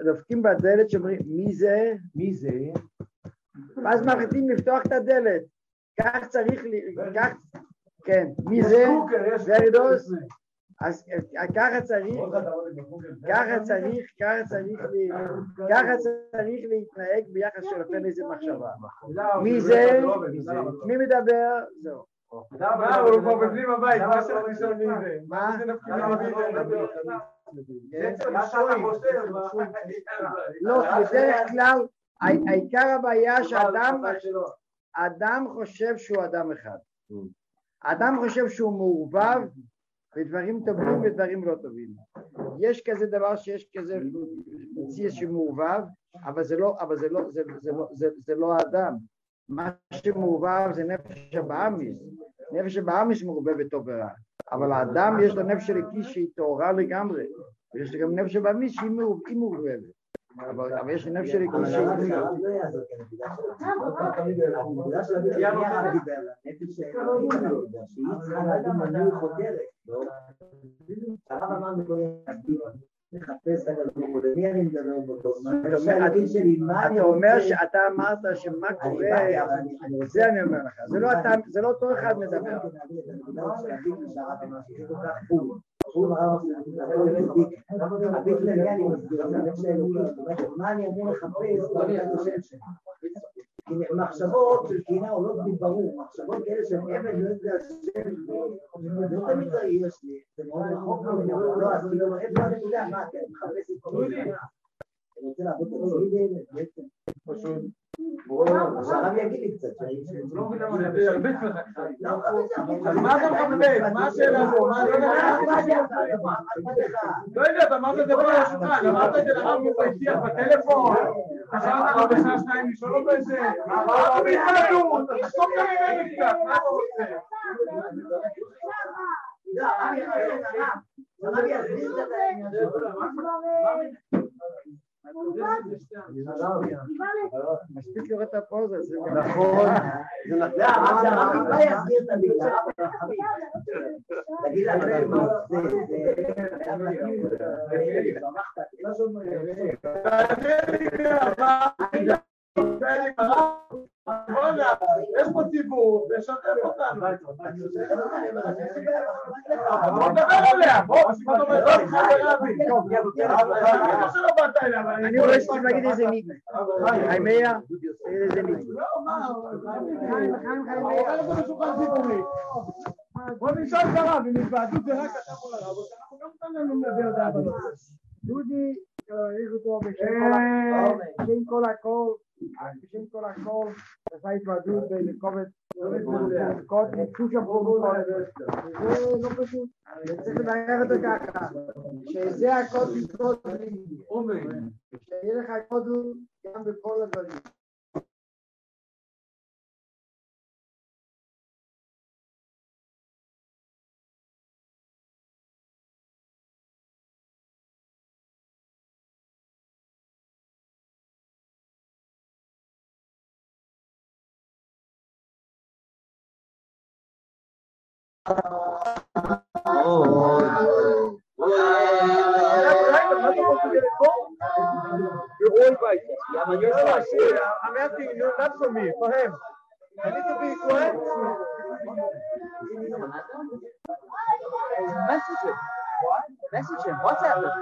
דופקים בדלת שאומרים, מי זה? מי זה? ואז מחליטים לפתוח את הדלת. כך צריך, כן, מי זה? ורידוס? אז ככה צריך להתנהג ביחס שלכם איזה מחשבה. מי זה? מי מדבר? זהו. הוא כבר בפנים הבית, מה שלך לשאול מי זה? מה? לא, בדרך כלל, העיקר הבעיה שאדם חושב שהוא אדם אחד. האדם חושב שהוא מעורבב בדברים טובים ודברים לא טובים. יש כזה דבר שיש כזה מציאות שמעורבב, אבל זה לא האדם. מה שמעורבב זה נפש הבאמיס. נפש הבאמיס מעורבבת טוב ורע. אבל האדם יש לו נפש אלוקי שהיא טהורה לגמרי. ויש לו גם נפש הבאמיס שהיא מעורבבת. אבל יש לי נפש אלוקי שהיא אתה אמרת שמה קורה, זה אני אומר לך, זה לא אותו אחד מדבר. מה אני אמור לחפש? מחשבות של קינה עולות מברור, מחשבות כאלה שהן אמת לא יודע השם, לא תמיד יש לי, זה מאוד רחוק לא, אז כאילו, איפה אני יודע, מה, אני מחפש את כל זה, אני רוצה לעבוד את עצמי, בעצם, פשוט, הרב יגיד לי קצת, לא מבין למה אני ארביץ לך, אז מה אתה מחפש? מה השאלה פה? לא יודע, אתה אמרת את זה פה על השולחן, אמרת את זה לרב מפייסיח בטלפון, חשבת לו בשעה 2 לשאול אותו את זה, הרב יחדו, תחשוב כמובן קצת, מה אתה רוצה? הרב יסביר את העניין, מספיק לראות את הפוזה, זה נכון, זה נכון, הרב לא יסביר את המילה, תגיד יש פה ציבור, לשתף אותנו. בוא נדבר עליה, בוא, מה אתה אומר? אני רואה שצריך להגיד איזה מילה. חיימיה, איזה מילה. בוא נשאל את הרב, אם התוועדות זה רק אתה מול הרב, אנחנו גם כאן לנו לדבר דעת. דודי, יש אותו בשם כל הכל, עשה התוועדות לקובץ, נקשו שם חובות, זה לא פשוט, צריך לדבר אותו ככה, שזה הכל תתקוד, שיהיה לך קודו גם בכל הדברים. I'm asking you, not for me, for him. I need to be quiet. Message him. What? Message him. What's happening?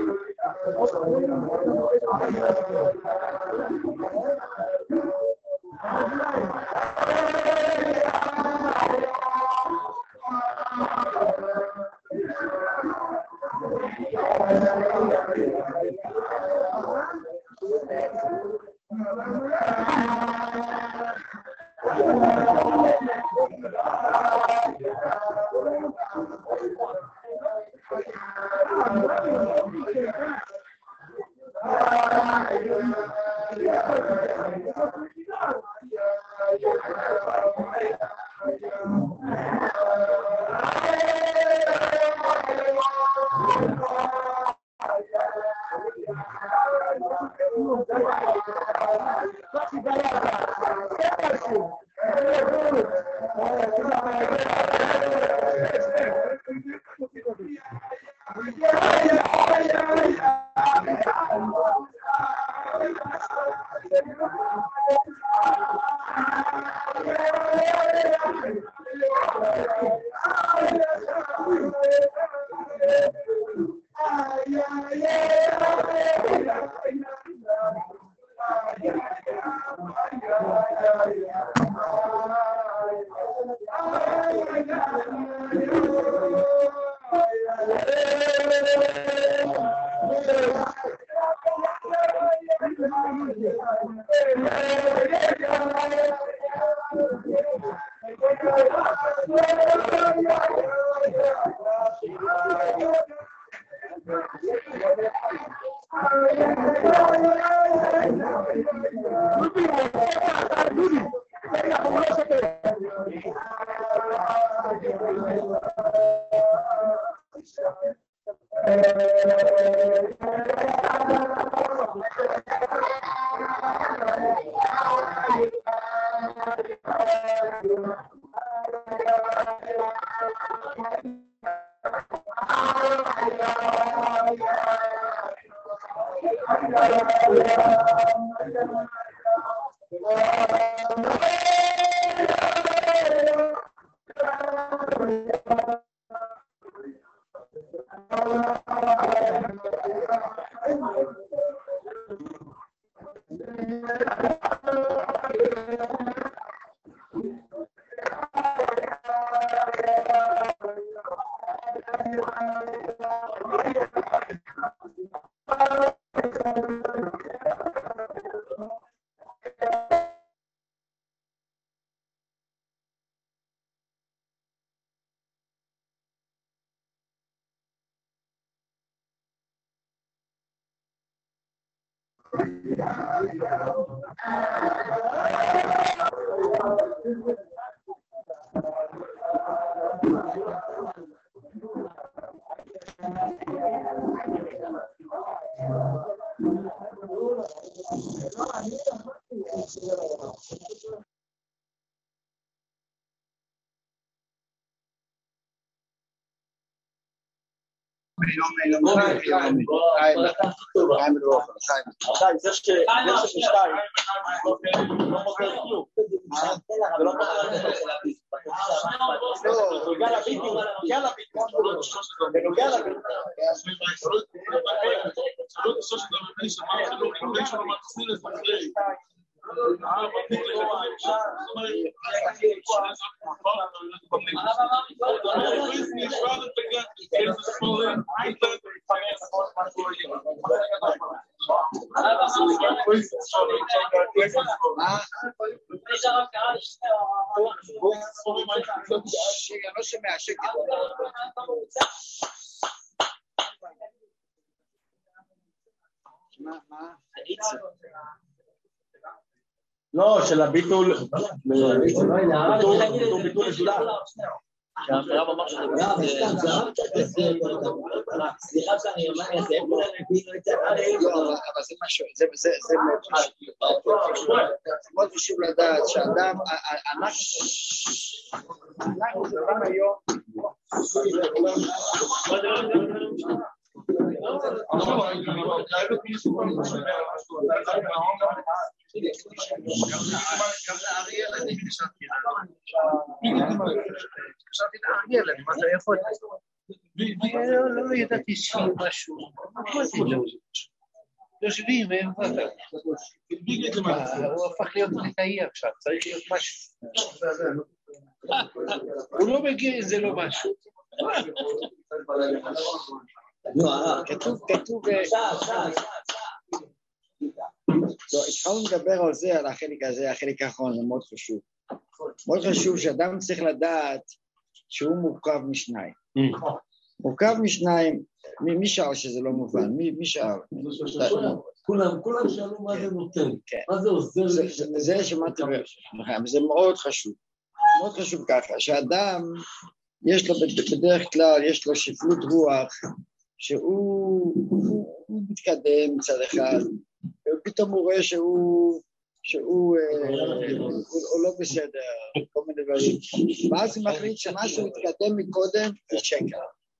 לא, של הביטול, ביטול משולח. שהרב אמר שזה... סליחה שאני אומר, זה אבל זה משהו, זה מאוד חשוב לדעת שאדם, אנחנו זוכרים היום, לא ידעתי שיהיה משהו. מה זה לא? יושבים, הוא הפך להיות נקאי עכשיו, צריך להיות משהו. הוא לא מגיע, זה לא משהו. כתוב... התחלנו לדבר על זה, על החלק הזה, החלק האחרון, זה מאוד חשוב. מאוד חשוב שאדם צריך לדעת שהוא מורכב משניים. מורכב משניים, מי שאל שזה לא מובן? מי שאל? כולם שאלו מה זה נותן, מה זה עוזר לי? זה שמעתי לכם, זה מאוד חשוב. מאוד חשוב ככה, שאדם, יש לו בדרך כלל, יש לו שפלות רוח, שהוא מתקדם מצד אחד, ופתאום הוא רואה שהוא לא בסדר, כל מיני דברים. ואז הוא מחליט שמשהו התקדם מקודם, זה שקר.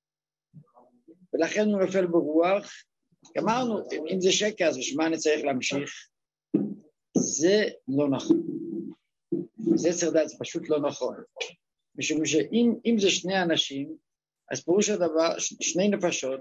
ולכן הוא נופל ברוח. אמרנו, אם זה שקר, אז בשביל מה אני צריך להמשיך? זה לא נכון. זה צריך לדעת, זה פשוט לא נכון. משום שאם זה שני אנשים, אז פירוש הדבר, שני נפשות,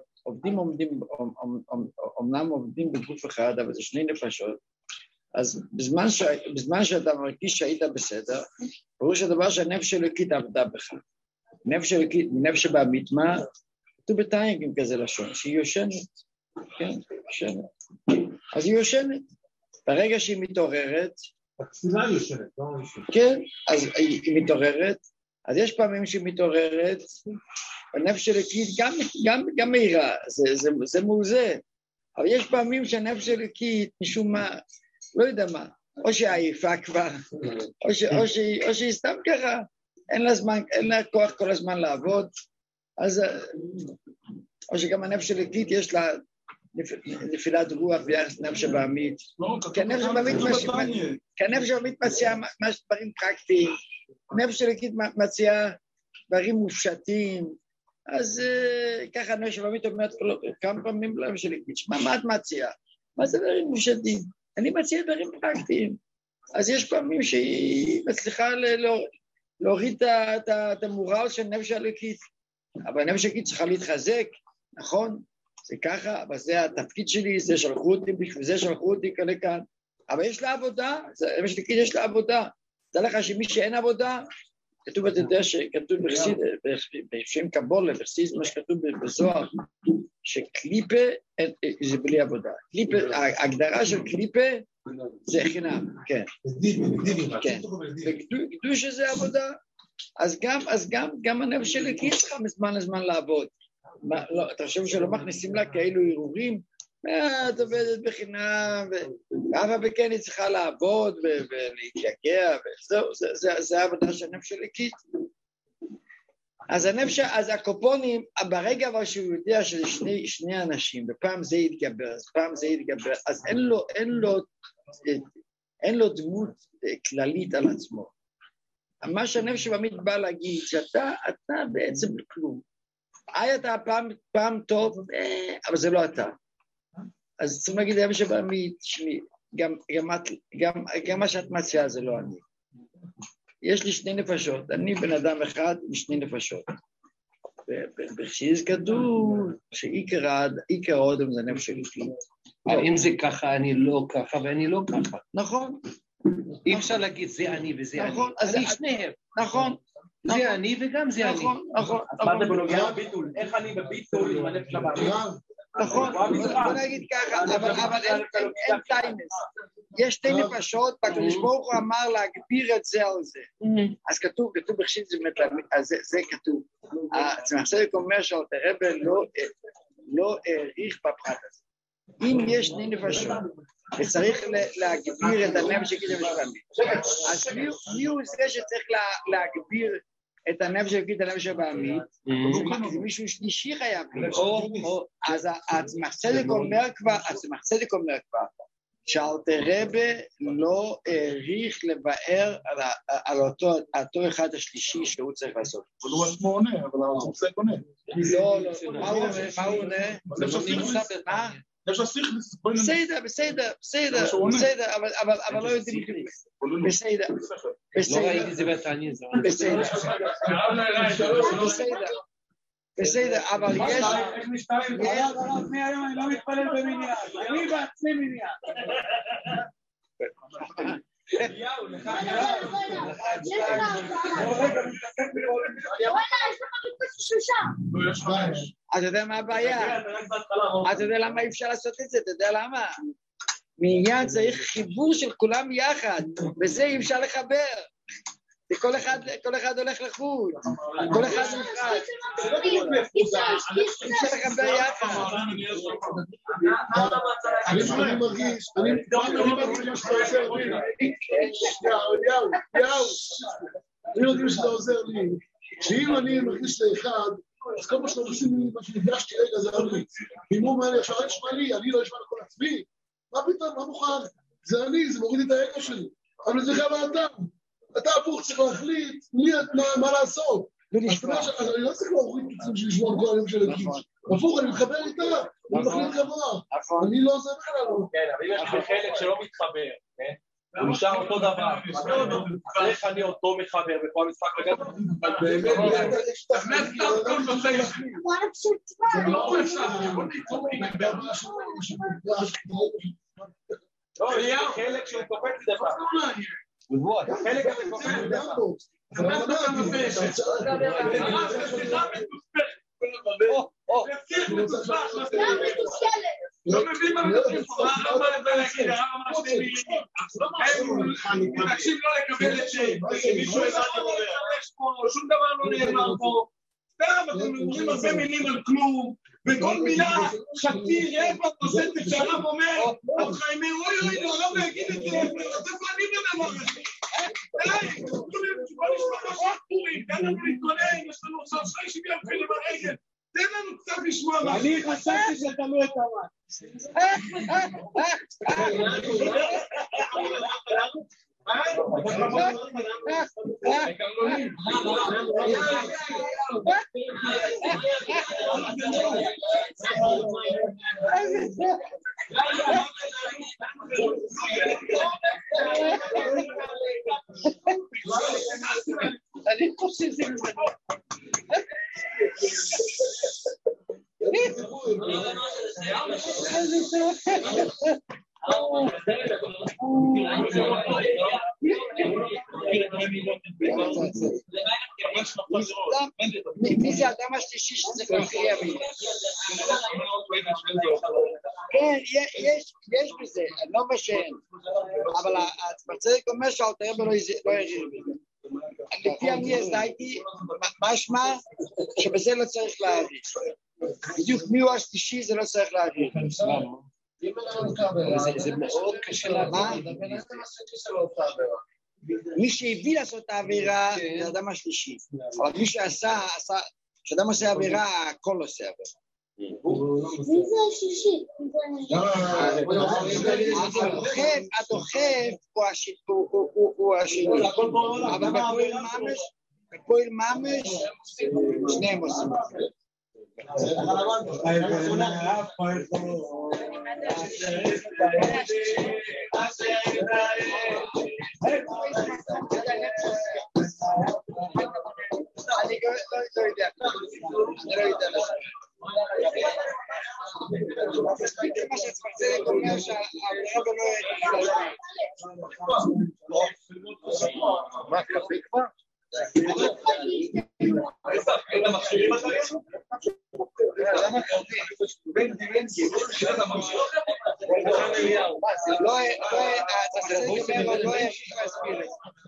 אומנם עובדים בגוף אחד, אבל זה שני נפשות, אז בזמן שאתה מרגיש שהיית בסדר, פירוש הדבר שהנפש אלוקית עבדה בך. נפש אלוקית, נפש שבאמית, מה? כתוב בתניא כזה לשון, שהיא יושנת, כן, יושנת. אז היא יושנת. ברגע שהיא מתעוררת, התפילה יושנת, לא יושנת. כן, אז היא מתעוררת, אז יש פעמים שהיא מתעוררת, הנפש אלוקית גם מהירה, זה מעוזה, אבל יש פעמים שהנפש אלוקית, משום מה, לא יודע מה, או שהעייפה כבר, או שהיא סתם ככה, אין לה כוח כל הזמן לעבוד, אז, או שגם הנפש אלוקית יש לה נפילת רוח ביחס לנפש הבאמית, כי הנפש הבאמית מציעה דברים פרקטיים, הנפש אלוקית מציעה דברים מופשטים, אז ככה הנפש הבאמית אומרת כמה פעמים לנפש אלוקית, מה את מציעה? מה זה דברים מופשטים? אני מציע דברים פרקטיים, אז יש פעמים שהיא מצליחה להוריד את המורל של נפש אלוקית, אבל הנפש אלוקית צריכה להתחזק, נכון? זה ככה, אבל זה התפקיד שלי, זה שלחו אותי, בשביל זה שלחו אותי כאן, אבל יש לה עבודה, הנפש אלוקית יש לה עבודה, תדע לך שמי שאין עבודה, כתוב, אתה יודע שכתוב בשם קבולה, בחסידות, מה שכתוב בזוהר, שקליפה זה בלי עבודה. ההגדרה של קליפה זה חינם, כן. וקדוש שזה עבודה, אז גם הנפש אלוקית צריכה מזמן לזמן לעבוד. אתה חושב שלא מכניסים לה כאלו ערעורים? את עובדת בחינם, ואף וכן היא צריכה לעבוד ולהתייגע, זה העבודה של הנפש אלוקית. אז הקופונים, ברגע אבל שהוא יודע שזה שני אנשים, ופעם זה יתגבר, אז אין לו דמות כללית על עצמו. מה שהנפש הבאמית בא להגיד, שאתה בעצם כלום. אתה פעם טוב, אבל זה לא אתה. אז צריך להגיד הנפש הבאמית, גם מה שאת מציעה זה לא אני. יש לי שני נפשות, אני בן אדם אחד עם שני נפשות. בחסידות כתוב שעיקר האודם זה נפש אלוקית. אם זה ככה, אני לא ככה ואני לא ככה. נכון. אי אפשר להגיד זה אני וזה אני. אני שניהם. נכון. זה אני וגם זה אני. נכון. מה זה בנוגע לביטול? איך אני בביטול עם הנפש הבאמית? נכון, בוא נגיד ככה, אבל אין טיימס. יש שתי נפשות, והקדוש ברוך הוא אמר להגביר את זה על זה. אז כתוב בחסידות, זה כתוב. הצמח צדק אומר שאלתר רבי לא העריך בפרט הזה. אם יש שני נפשות, וצריך להגביר את הנפש אלוקית הבאמית, אז מי הוא זה שצריך להגביר את הנפש אלוקית הנפש הבאמית? זה מישהו שלישי חייב להיות. אז הצמח צדק אומר כבר, שאלתר רבי לא העריך לבאר על אותו אחד השלישי שהוא צריך לעשות. אבל הוא עצמו עונה, אבל המושג עונה. לא, מה הוא עונה? זה נפש בסדר, אבל לא יודעים כלום. בסדר. לא ראיתי זה בתעניין. בסדר. בסדר, אבל יש... איך משתלם? אני היום אני לא מתפלל במניין. אני בעצמי מניין. יאו, לך אתה יודע מה הבעיה? אתה יודע למה אי אפשר לעשות את זה? אתה יודע למה? מעניין צריך חיבור של כולם יחד, וזה אי אפשר לחבר. כל אחד הולך לחוד, כל אחד נפרד. אי אפשר לחבר יחד. אני מרגיש מה שאתה עוזר לי. אני מרגיש שאתה עוזר לי. שאם אני מרגיש לאחד, אז כל מה שאתם עושים לי, מה שנפגשתי רגע זה אני. אם הוא אומר לי, עכשיו אני אשמע לי, אני לא אשמע לכל עצמי. מה פתאום, מה מוכן? זה אני, זה מוריד את האגו שלי. אבל זה גם האדם. אתה הפוך צריך להחליט מה לעשות. אז אני לא צריך להוריד פיצים של לשמוע כל היום של הגיש. הפוך, אני מתחבר איתה, אני מחליט גבוה. אני לא עושה בכלל. כן, אבל אם יש לי חלק שלא מתחבר, הוא נשאר אותו דבר. איך אני אותו מחבר בכל המשחק לגמרי? באמת, לא, יש חלק שהוא קופץ דבר. חלק הזה קופץ דבר. לא מבין מה מדברים פה, מה לבוא להגיד, הם מתעקשים לא לקבל את שמישהו אחד יש פה, שום דבר לא נאמר פה, סתם אתם אומרים הרבה מילים על כלום, וכל מילה חצי רבע תוספת שהרב אומר, אז חיימי אוי לא להגיד את זה, זה פנים לדבר הזה. די, בוא נשמע מה שפורים, תן לנו להתכונן, יש לנו עכשיו 30 יום כאלה ברגל, תן לנו קצת לשמוע מה. אני חשבתי שאתה לא את המה. אני חושב שזה מי זה האדם השלישי שצריך להכריע בי? כן, יש בזה, לא בשם, אבל הצדיק אומר שהאלתר רבי לא יראה בי. לפי אני הזדהיתי, משמע שבזה לא צריך להעריך. בדיוק מי הוא השלישי זה לא צריך להעריך. זה מאוד קשה להבין. מי שהביא לעשות את העבירה זה האדם השלישי, אבל מי שעשה, כשאדם עושה עבירה, הכל עושה עבירה. מי זה השלישי? הדוחף הוא השני, אבל בפועל ממש שניהם עושים. אני לא יודע מה שהצפרצלת אומר שהרב לא מה, קפה כבר? למה קפה? לא, הצפרצלת אומר לא ישיש להסביר את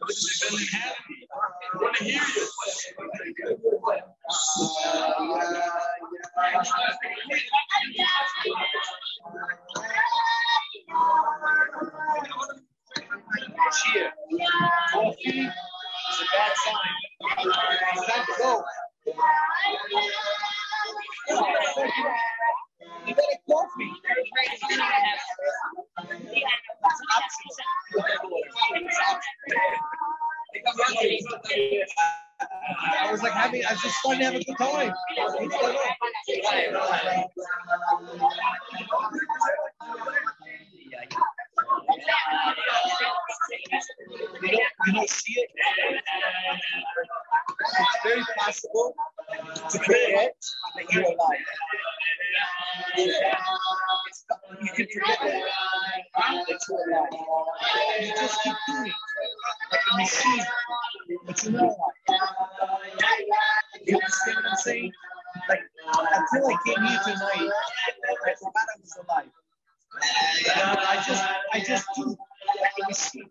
Cheer. Coffee is a bad sign. It's time to go. You got a coffee. I was just starting to have a good time. You don't see it. It's very possible to forget you can forget it. It's your life. You just keep doing it like a machine. But you know what? You understand what I'm saying? Like, until I came here tonight, I forgot I was alive. I just do like a machine.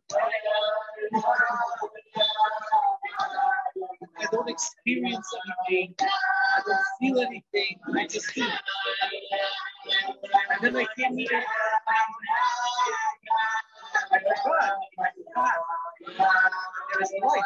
I don't experience anything. I don't feel anything. I just do. And then I came here. I forgot. There is life.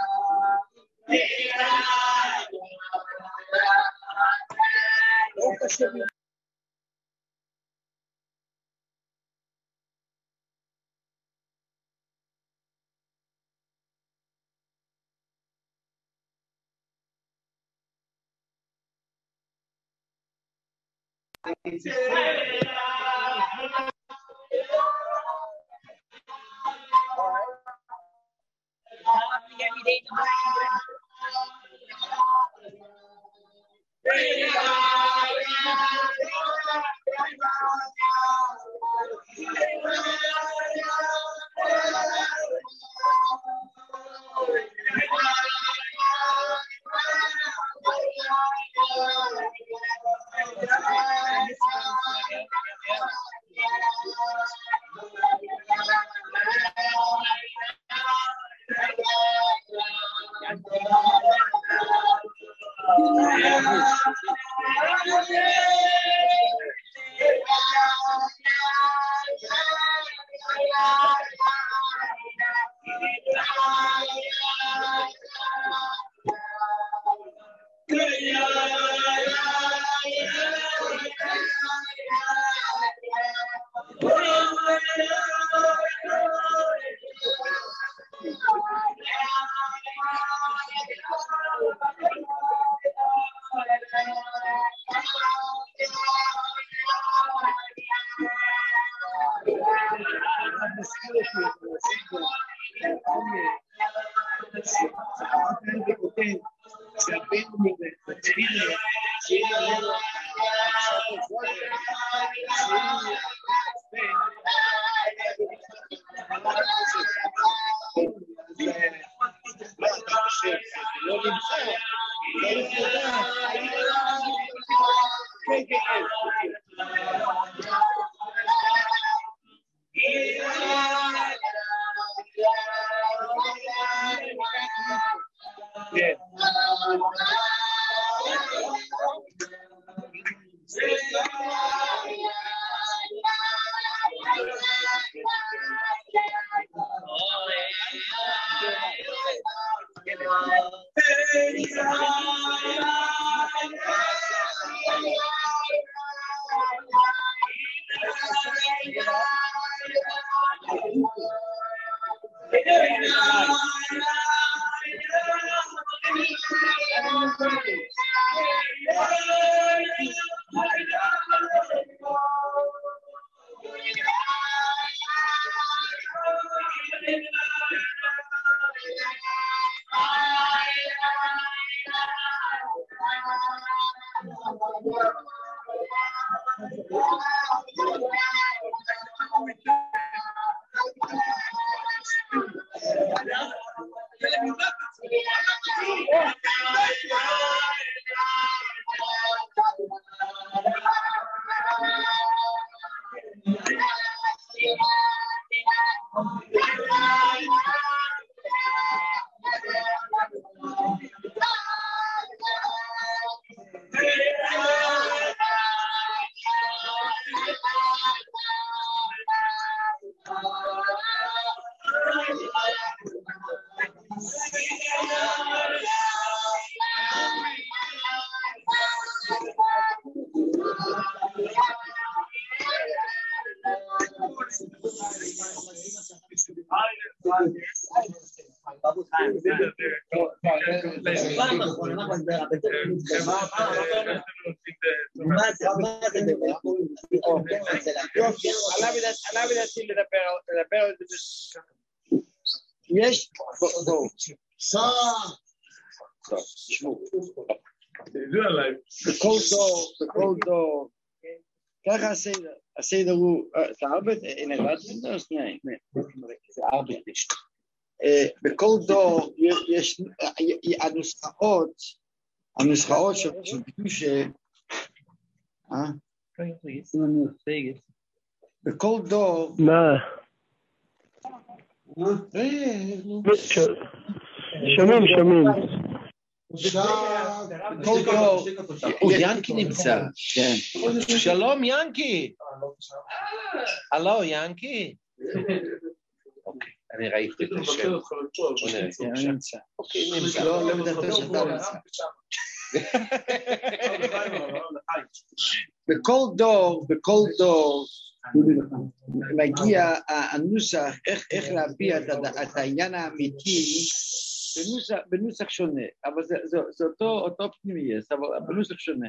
יש? The cold dog, ככה הסדר הוא, אתה ארבט, אין לבד, זה שנייה, זה ארבט יש. בכל דור יש הנוסחאות של קדושה, בכל דור, שומעים. בכל דור, הוא ינקי נמצא. שלום ינקי. הלו ינקי. אוקיי, אני ראיתי את השם. נמצא. לא מדבר שאתה נמצא. בכל דור מגיע הנוסח, איך להביע את העניין האמיתי בנוסח שונה, אבל זה אותו פנימי, אבל בנוסח שונה.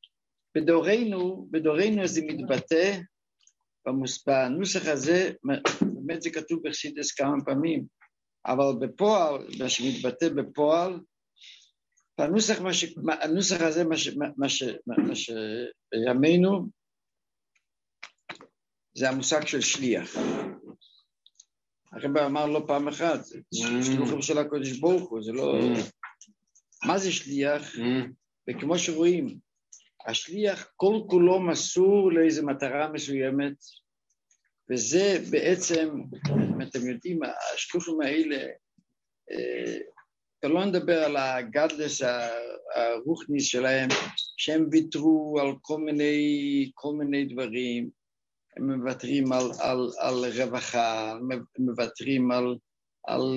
בדורנו זה מתבטא, בנוסח הזה, באמת זה כתוב בחסידות כמה פעמים, אבל בפועל, מה שמתבטא בפועל, הנוסח הזה, מה שימינו, זה המושג של שליח. הרב אמר לא פעם אחת, שלוחים של הקודש ברוך הוא, זה לא... מה זה שליח? וכמו שרואים, השליח כל כולו מסור לאיזו מטרה מסוימת, וזה בעצם, אם אתם יודעים, השלוחים האלה, לא נדבר על הגדלס הרוחניס שלהם, שהם ויתרו על כל מיני דברים, הם מוותרים על רווחה, הם מוותרים על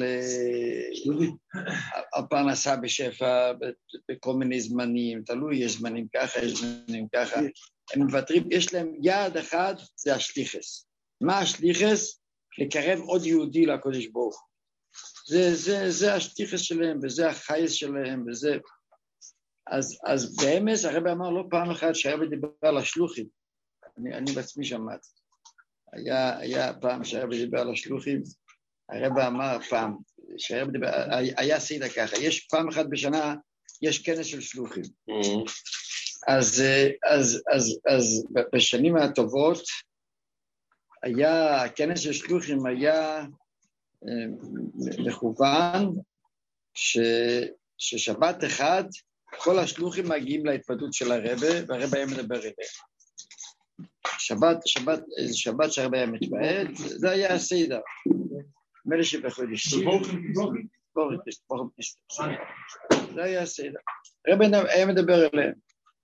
פרנסה בשפע בכל מיני זמנים, תלוי, יש זמנים ככה, יש זמנים ככה, הם מוותרים, יש להם יעד אחד, זה השליחס. מה השליחס? לקרב עוד יהודי לקודש ברוך הוא. זה השליחס שלהם, וזה החייס שלהם, וזה... אז באמס, הרב אמר לא פעם אחת שהרב דיבר על השלוחים, אני בעצמי שמעתי. היה פעם שהרב דיבר על השלוחים, הרב אמר פעם, שהרב דיבר, היה סיידה ככה, יש פעם אחת בשנה, יש כנס של שלוחים. אז בשנים הטובות, הכנס של שלוחים היה מכוון, ששבת אחד, כל השלוחים מגיעים להתוודות של הרבא, והרבא היה מדבר אליהם. שבת שהרבא היה מתוועד, זה היה הסדר. מלא שבחודש. זה היה הסדר. הרבא היה מדבר אליהם.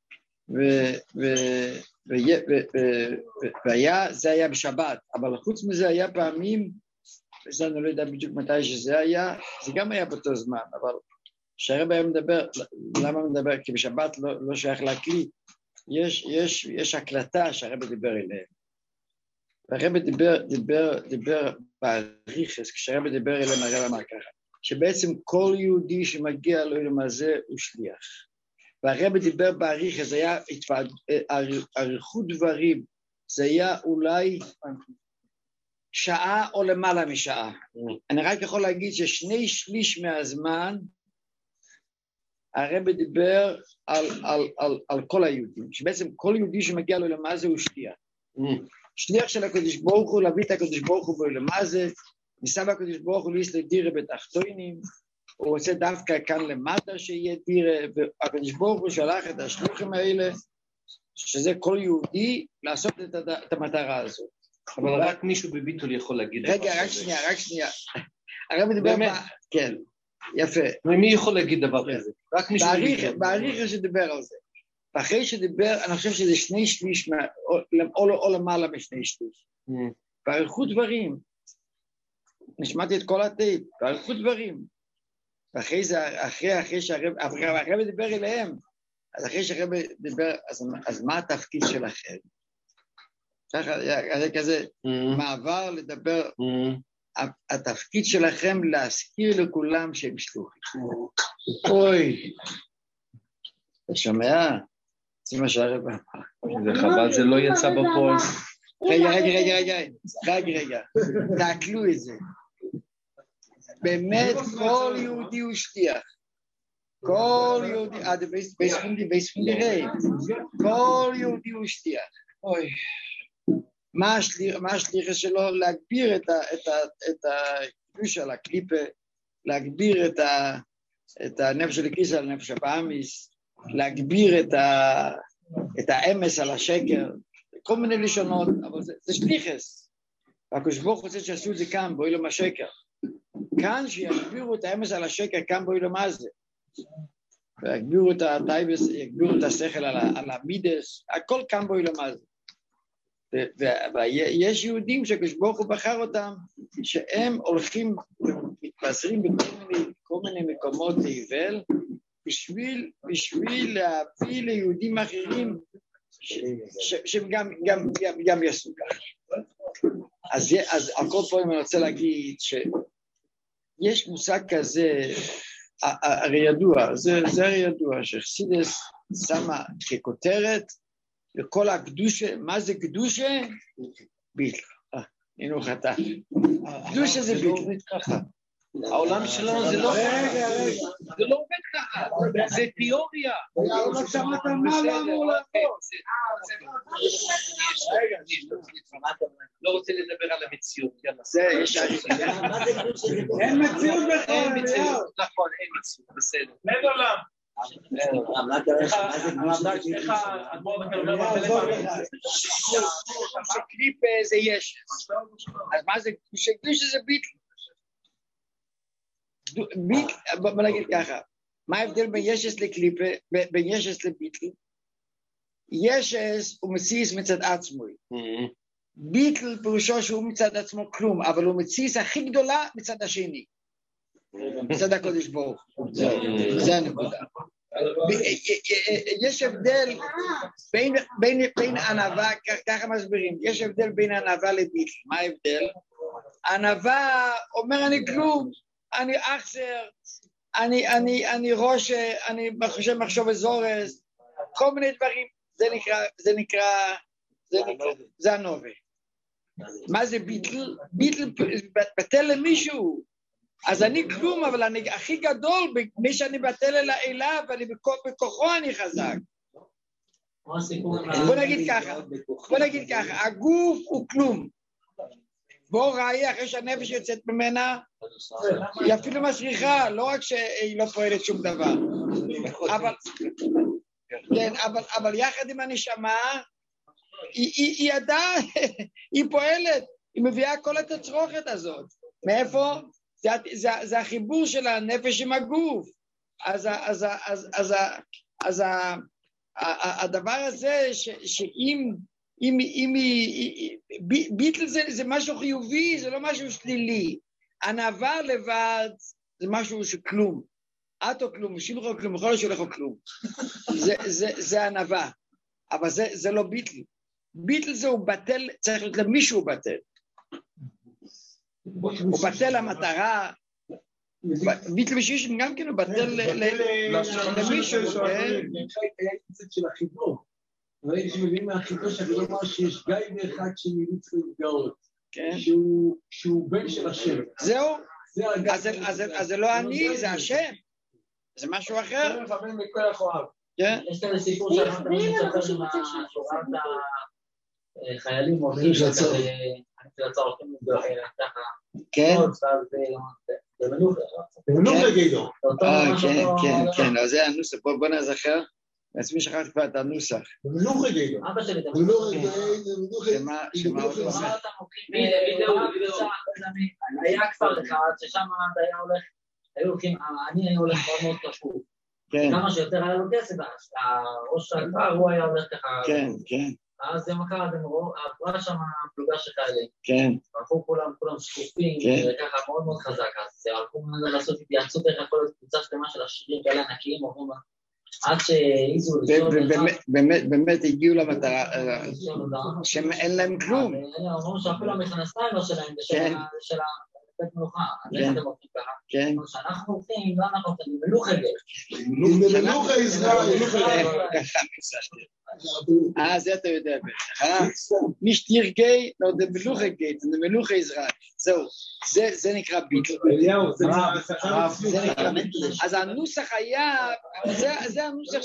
זה היה בשבת, אבל חוץ מזה היה פעמים, וזה אני לא יודע בדיוק מתי שזה היה, זה גם היה באותו זמן, אבל שהרבא היה מדבר, למה מדבר? כי בשבת לא שייך להקליט, יש הקלטה שהרבא דיבר אליהם. והרבא דיבר באריכוס, כשהרבא דיבר אליהם, הרבא אמר ככה, שבעצם כל יהודי שמגיע לעולם הזה הוא שליח. והרבא דיבר באריכוס, זה היה אריכות דברים, זה היה אולי שעה או למעלה משעה. אני רק יכול להגיד ששני שליש מהזמן, הרבא דיבר על כל היהודים, שבעצם כל יהודי שמגיע לעולם הזה הוא שליח. שליח של הקדוש ברוך הוא, להביא את הקדוש ברוך הוא בעולם הזה, ניסה בקדוש ברוך הוא להסתכל דירה בתחתונים, הוא רוצה דווקא כאן למטה שיהיה דירה, והקדוש ברוך הוא שלח את השלוחים האלה, שזה כל יהודי, לעשות את המטרה הזאת. אבל רק מישהו בביטול יכול להגיד... רגע, רק שנייה. הרב מדבר... כן, יפה. ומי יכול להגיד דבר כזה? רק מישהו בביטול. באריכוס שדיבר על זה. ואחרי שדיבר, אני חושב שזה שני שליש, או למעלה משני שליש. באריכות דברים. נשמעתי את כל הטייפ, באריכות דברים. ואחרי זה, אחרי שהרב דיבר אליהם, אז אחרי שהרב דיבר, אז מה התפקיד שלכם? זה כזה מעבר לדבר, התפקיד שלכם להזכיר לכולם שהם שלוחים. אוי, אתה שומע? זה מה שהרב אמר. זה חבל, זה לא יצא בפועל. רגע, תעכלו את זה. באמת כל יהודי הוא שליח. כל יהודי, כל יהודי הוא שליח. אוי. מה השליחה שלו? להגביר את הקדוש על הקליפה, להגביר את הנפש של הכיס על הנפש הבאמיס, להגביר את האמס על השקר, כל מיני לשונות, אבל זה שליחס. והקדוש ברוך הוא רוצה שיעשו את זה כאן, באוילום השקר. כאן שיגבירו את האמס על השקר, כאן באוילום הזה. ויגבירו את הטייבס, יגבירו את השכל על המידס, הכל כאן באוילום הזה. ויש יהודים שהקדוש ברוך הוא בחר אותם, שהם הולכים ומתפזרים בכל מיני מקומות להיבל, בשביל להביא ליהודים אחרים שהם גם יעשו כך. אז על כל פעם אני רוצה להגיד שיש מושג כזה, הרי ידוע, זה הרי ידוע, שחסידס שמה ככותרת לכל הקדושה, מה זה קדושה? ביטל. הנה חטא. קדושה זה ביטל. העולם שלנו זה לא עובד ככה, זה תיאוריה. לא רוצה לדבר על המציאות. אין מציאות בכלל. נכון, אין מציאות, בסדר. אין עולם. שקליפה זה יש. אז מה זה? שקליפה זה ביטל. בוא נגיד ככה, מה ההבדל בין ישס לקליפה, בין ישס לביטל? ישס הוא מציס מצד עצמו. ביטל פירושו שהוא מצד עצמו כלום, אבל הוא מציס הכי גדולה מצד השני. מצד הקודש ברוך. זה הנקודה. יש הבדל בין ענווה, ככה מסבירים, יש הבדל בין ענווה לביטל. מה ההבדל? ענווה אומר אני כלום. אני אכזר, אני ראש, אני חושב מחשוב אזורס, כל מיני דברים, זה הנובה. מה זה ביטל? ביטל בטל למישהו, אז אני כלום, אבל אני הכי גדול, מי שאני בטל אליו, ואני בכוחו אני חזק. בוא נגיד ככה, הגוף הוא כלום. בוא ראי אחרי שהנפש יוצאת ממנה, היא אפילו מסריחה, לא רק שהיא לא פועלת שום דבר. אבל יחד עם הנשמה, היא ידעה, היא פועלת, היא מביאה כל התצרוכת הזאת. מאיפה? זה החיבור של הנפש עם הגוף. אז הדבר הזה שאם ביטל זה משהו חיובי, זה לא משהו שלילי. ענווה לבד זה משהו שכלום. את או כלום, שילך או כלום, יכול לשלך או כלום. זה ענווה. אבל זה לא ביטל. ביטל זה הוא בטל, צריך להיות למישהו בטל. הוא בטל למטרה. ביטל ושישים גם כן הוא בטל למישהו. זה של החיבור. ראיתי שמביאים מהחיבור שאני לא אומר שיש גיא ואחד שמליץ להתגאות. שהוא בן של השם. זהו. אז זה לא אני, זה השם. זה משהו אחר. יש כאלה סיפור שאנחנו תמיד מספר עם השורת החיילים הולכים לצורכים ככה. כן. במנוח לגידו. כן, אז זה הנוסח. בוא נזכר. בעצמי שכחתי כבר את הנוסח. במנוח לגידו. אבא שלי תמיד. שמה עוד עושה? היה כפר אחד ששם היה הולך, אני היה הולך מאוד מאוד קשור. כמה שיותר היה לו כסף, הראש הכפר הוא היה הולך ככה. כן, כן. אז זה מכר, עברה שם פלוגה של חיילים. כן. הלכו כולם שקופים, וככה מאוד מאוד חזק. אז הלכו לעשות התייעצות איך יכול להיות קבוצה שלמה של השירים כאלה ענקיים, עד שהעיזו באמת הגיעו למטרה, שאין להם כלום. אומרים שאפילו המכנסיים לא שלהם, זה של הבית מלוכה. אז איך אתם הולכים ככה? כן. כשאנחנו הולכים, לא אנחנו הולכים, במלוכה גט. במלוכה ישראל. זה אתה יודע בטח, nicht dir geht, no der Meluche geht, der Meluche Israel. זהו, זה נקרא ביטל. אז הנוסח היה, זה הנוסח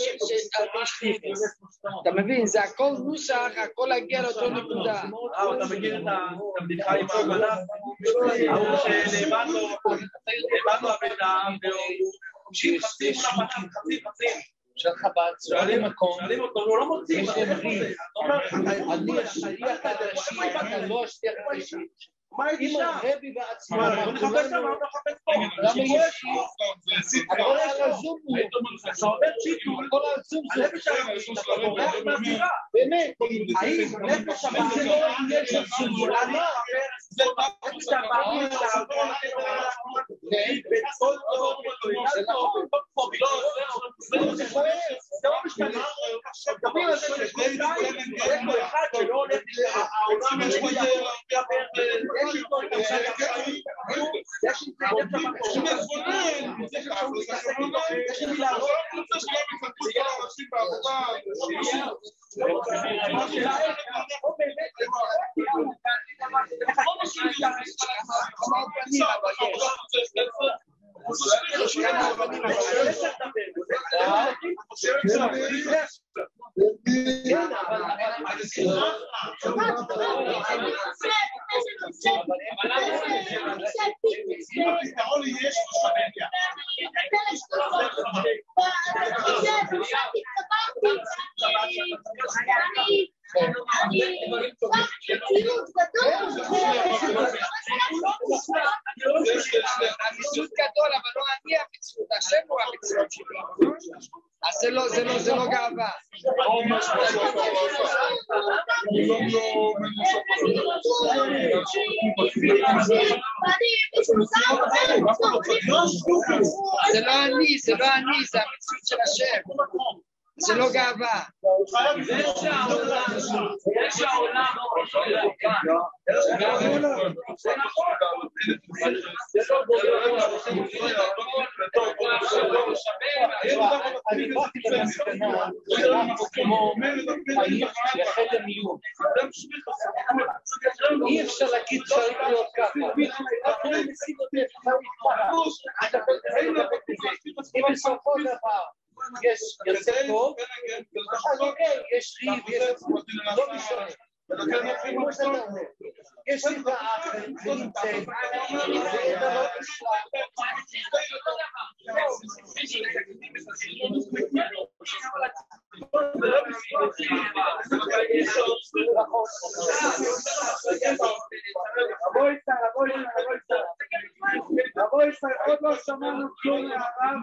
אתה מבין, זה הכל נוסח, הכל להגיע לאותו נקודה. אתה מכיר את הבדיחה עם המלאך? נאבדנו אבדה, והוא חצים של חב"ד, שואלים אותו, הוא לא מוציא, אני השליח הדרשי, אתה לא השליח הדרשי. אם הרבי בעצמו, בוא נחפש שם, אתה מחפש פה. למה יש? הכל על הזום הוא. אתה אומר צ'יטו, הכל על הזום הוא. אתה בורח מהזירה. באמת. האם נפש הבא זה לא עניין של זום. למה? זה נפש הבא. זה נכון. זה לא משתנה. תמיד הזה של שני דיים, יש לו אחד שלא הולך העולם יש פה המציאות גדול, אבל לא אני המציאות, השם הוא המציאות שלו. אז זה לא גאווה. זה לא אני, זה המציאות של השם. זה לא גאווה. זה שהעולם אי אפשר להגיד צריך להיות ככה. אם בסופו דבר יש יוצא טוב, אז אוקיי, יש ריב, לא משנה. יש לי באחר, זה נמצא, זה דבר עוד לא שמענו כלום מהרב.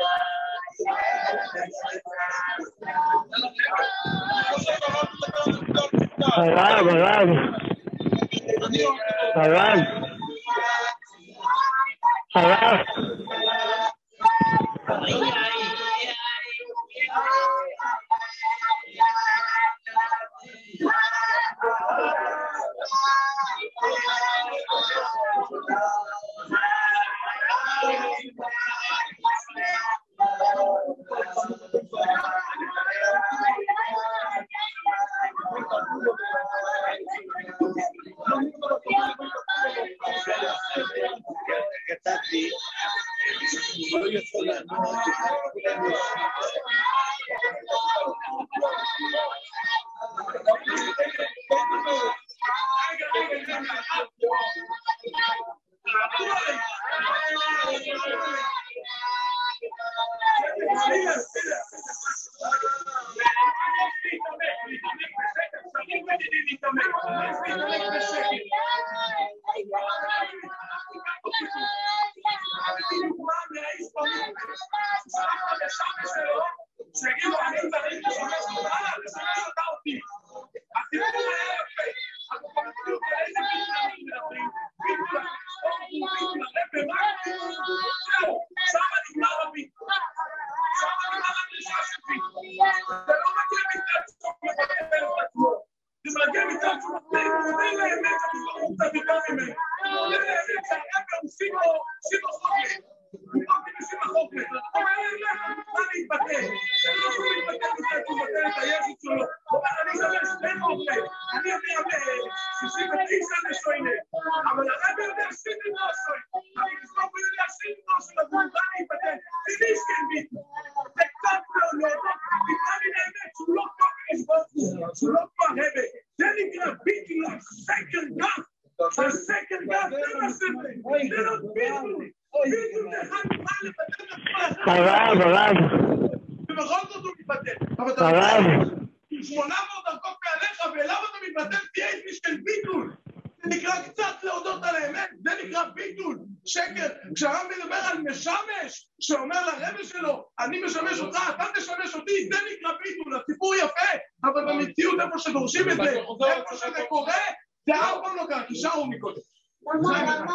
זה הרב. כתבתי, לא יכול לענות, הרב. ובכל זאת הוא מתבטל. הרב. 800 דרכות מעליך, ואליו אתה מתבטל תהיה איתי של ביטול. זה נקרא קצת להודות על האמת, זה נקרא ביטול. שקר. כשהרב מדבר על משמש, שאומר לרבא שלו, אני משמש אותך, אתה תשמש אותי, זה נקרא ביטול. הסיפור יפה, אבל במציאות איפה שדורשים את זה, איפה שזה קורה, זה אף פעם לא קרה, כי שרו מקודם. למה?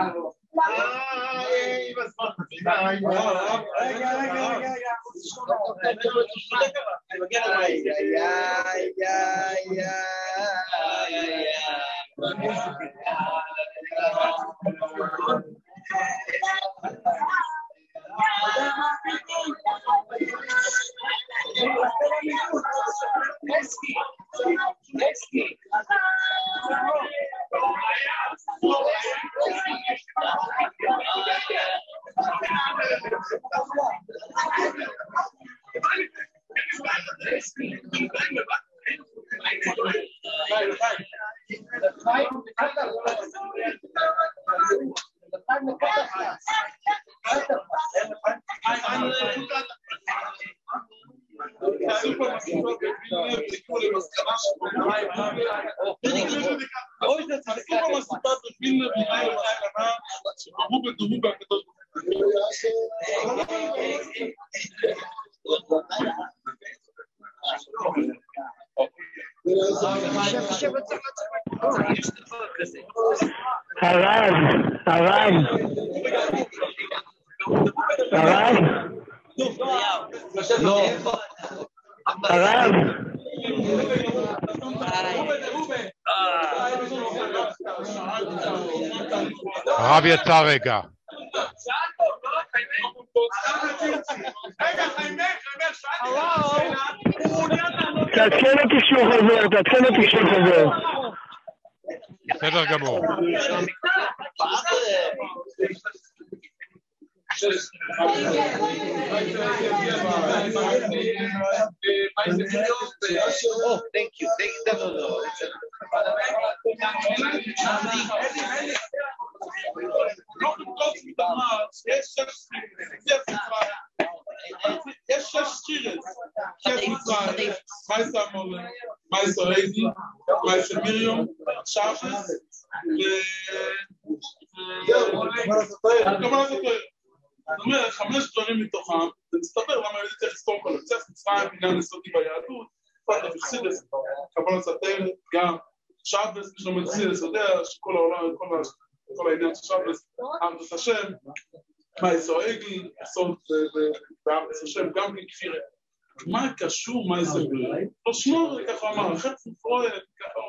הרב יצא רגע. תעדכן אותי שהוא חוזר. בסדר גמור. Oh, thank you. יש שש שירת, מייסר מולה, מייסר איזי, מייסר מיריום, שרשס, זאת אומרת, 5 דברים מתוכם, זה מסתבר למה אני צריך לזכור כל הצף מצרים, עניין יסודי ביהדות, פתח בחסידס, קבלת סתרת, גם שבס, יש לנו בחסידס, יודע שכל העולם, כל העניין של שבס, ארץ השם, מה יסו עגל, יסוד בארץ השם, גם ככפירה. מה קשור, מה זה בלי? לא שמור, ככה אמר, חץ מפרויד, ככה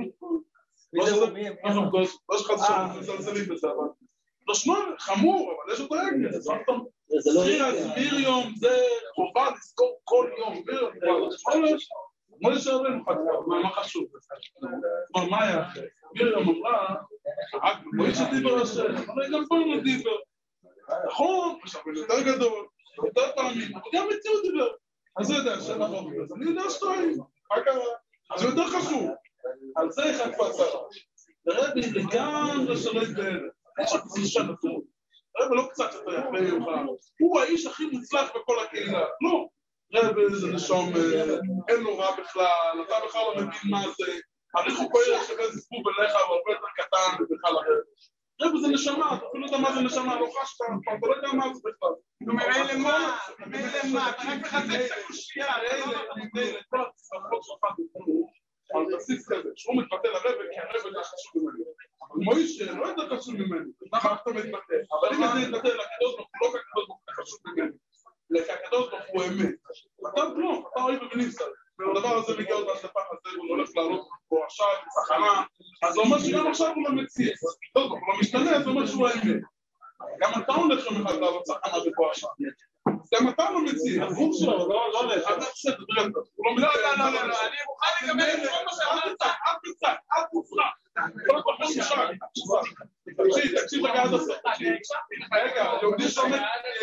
אמר, לא שחץ שם, זלזלים בזה, אבל לא שמור, חמור, אבל יש אותו עגל, סביר יום, זה חובה לזכור כל יום, לא לשאר בנו מה חשוב? מה היה אחרי? מיריום אמרה, רק בואי שדיבר השם, אבל גם פה לא דיבר. נכון, עכשיו הוא יותר גדול, יותר פעמים, אבל גם מציאות דיבר. אז הוא יודע שאין לך אוכל, אז אני יודע שתיים, מה קרה? אז הוא יותר חשוב. על זה אחד פצע. לרבי לגמרי שלא יתאר. יש לך פסישה נפור. רבי לא קצת יותר יפה יוכל. הוא האיש הכי מוצלח בכל הקהילה. לא. רבי זה נשום, אין לו רע בכלל, אתה בכלל לא מבין מה זה. הריחו כהר שווה זבוב אליך, הוא הרבה יותר קטן בכלל הרבי. רבי זה נשמה, אתה אפילו יודע מה זה נשמה, לא חשת, אתה לא יודע מה זה בכלל. נו, ממילא מה? ממילא מה? אתה רק מחזק את הקושייה, ממילא, כל הצטרפות שלך תתנו על בסיס כזה, שהוא מתבטא לרבי, כי הרבי זה חשוב ממנו. אבל מוישה לא יותר חשוב ממנו, למה אתה מתבטא? אבל אם זה יתבטא לקדוש ברוך הוא, לא כקדוש ברוך הוא חשוב ממנו, לקדוש ברוך הוא אמת. אתה כלום, אתה רואה בבניסה. והדבר הזה מגיע עוד מהספח הזה, הוא הולך לעלות פה עכשיו, צחנה, אז זה אומר שגם עכשיו הוא לא מציע. טוב, הוא לא משתנה, אז זה אומר שהוא האמת. גם אתה הולך יום אחד לעלות צחנה ופה עכשיו. גם אתה לא מציע. ברור שלו, לא הולך. אתה חושב, הוא לא מציע. לא, אני מוכן לקבל את כל מה שאמרת. אל תצעק, אל תופרח. כל כך משושק. תקשיב רגע עד הסוף. רגע, יהודי שעומד,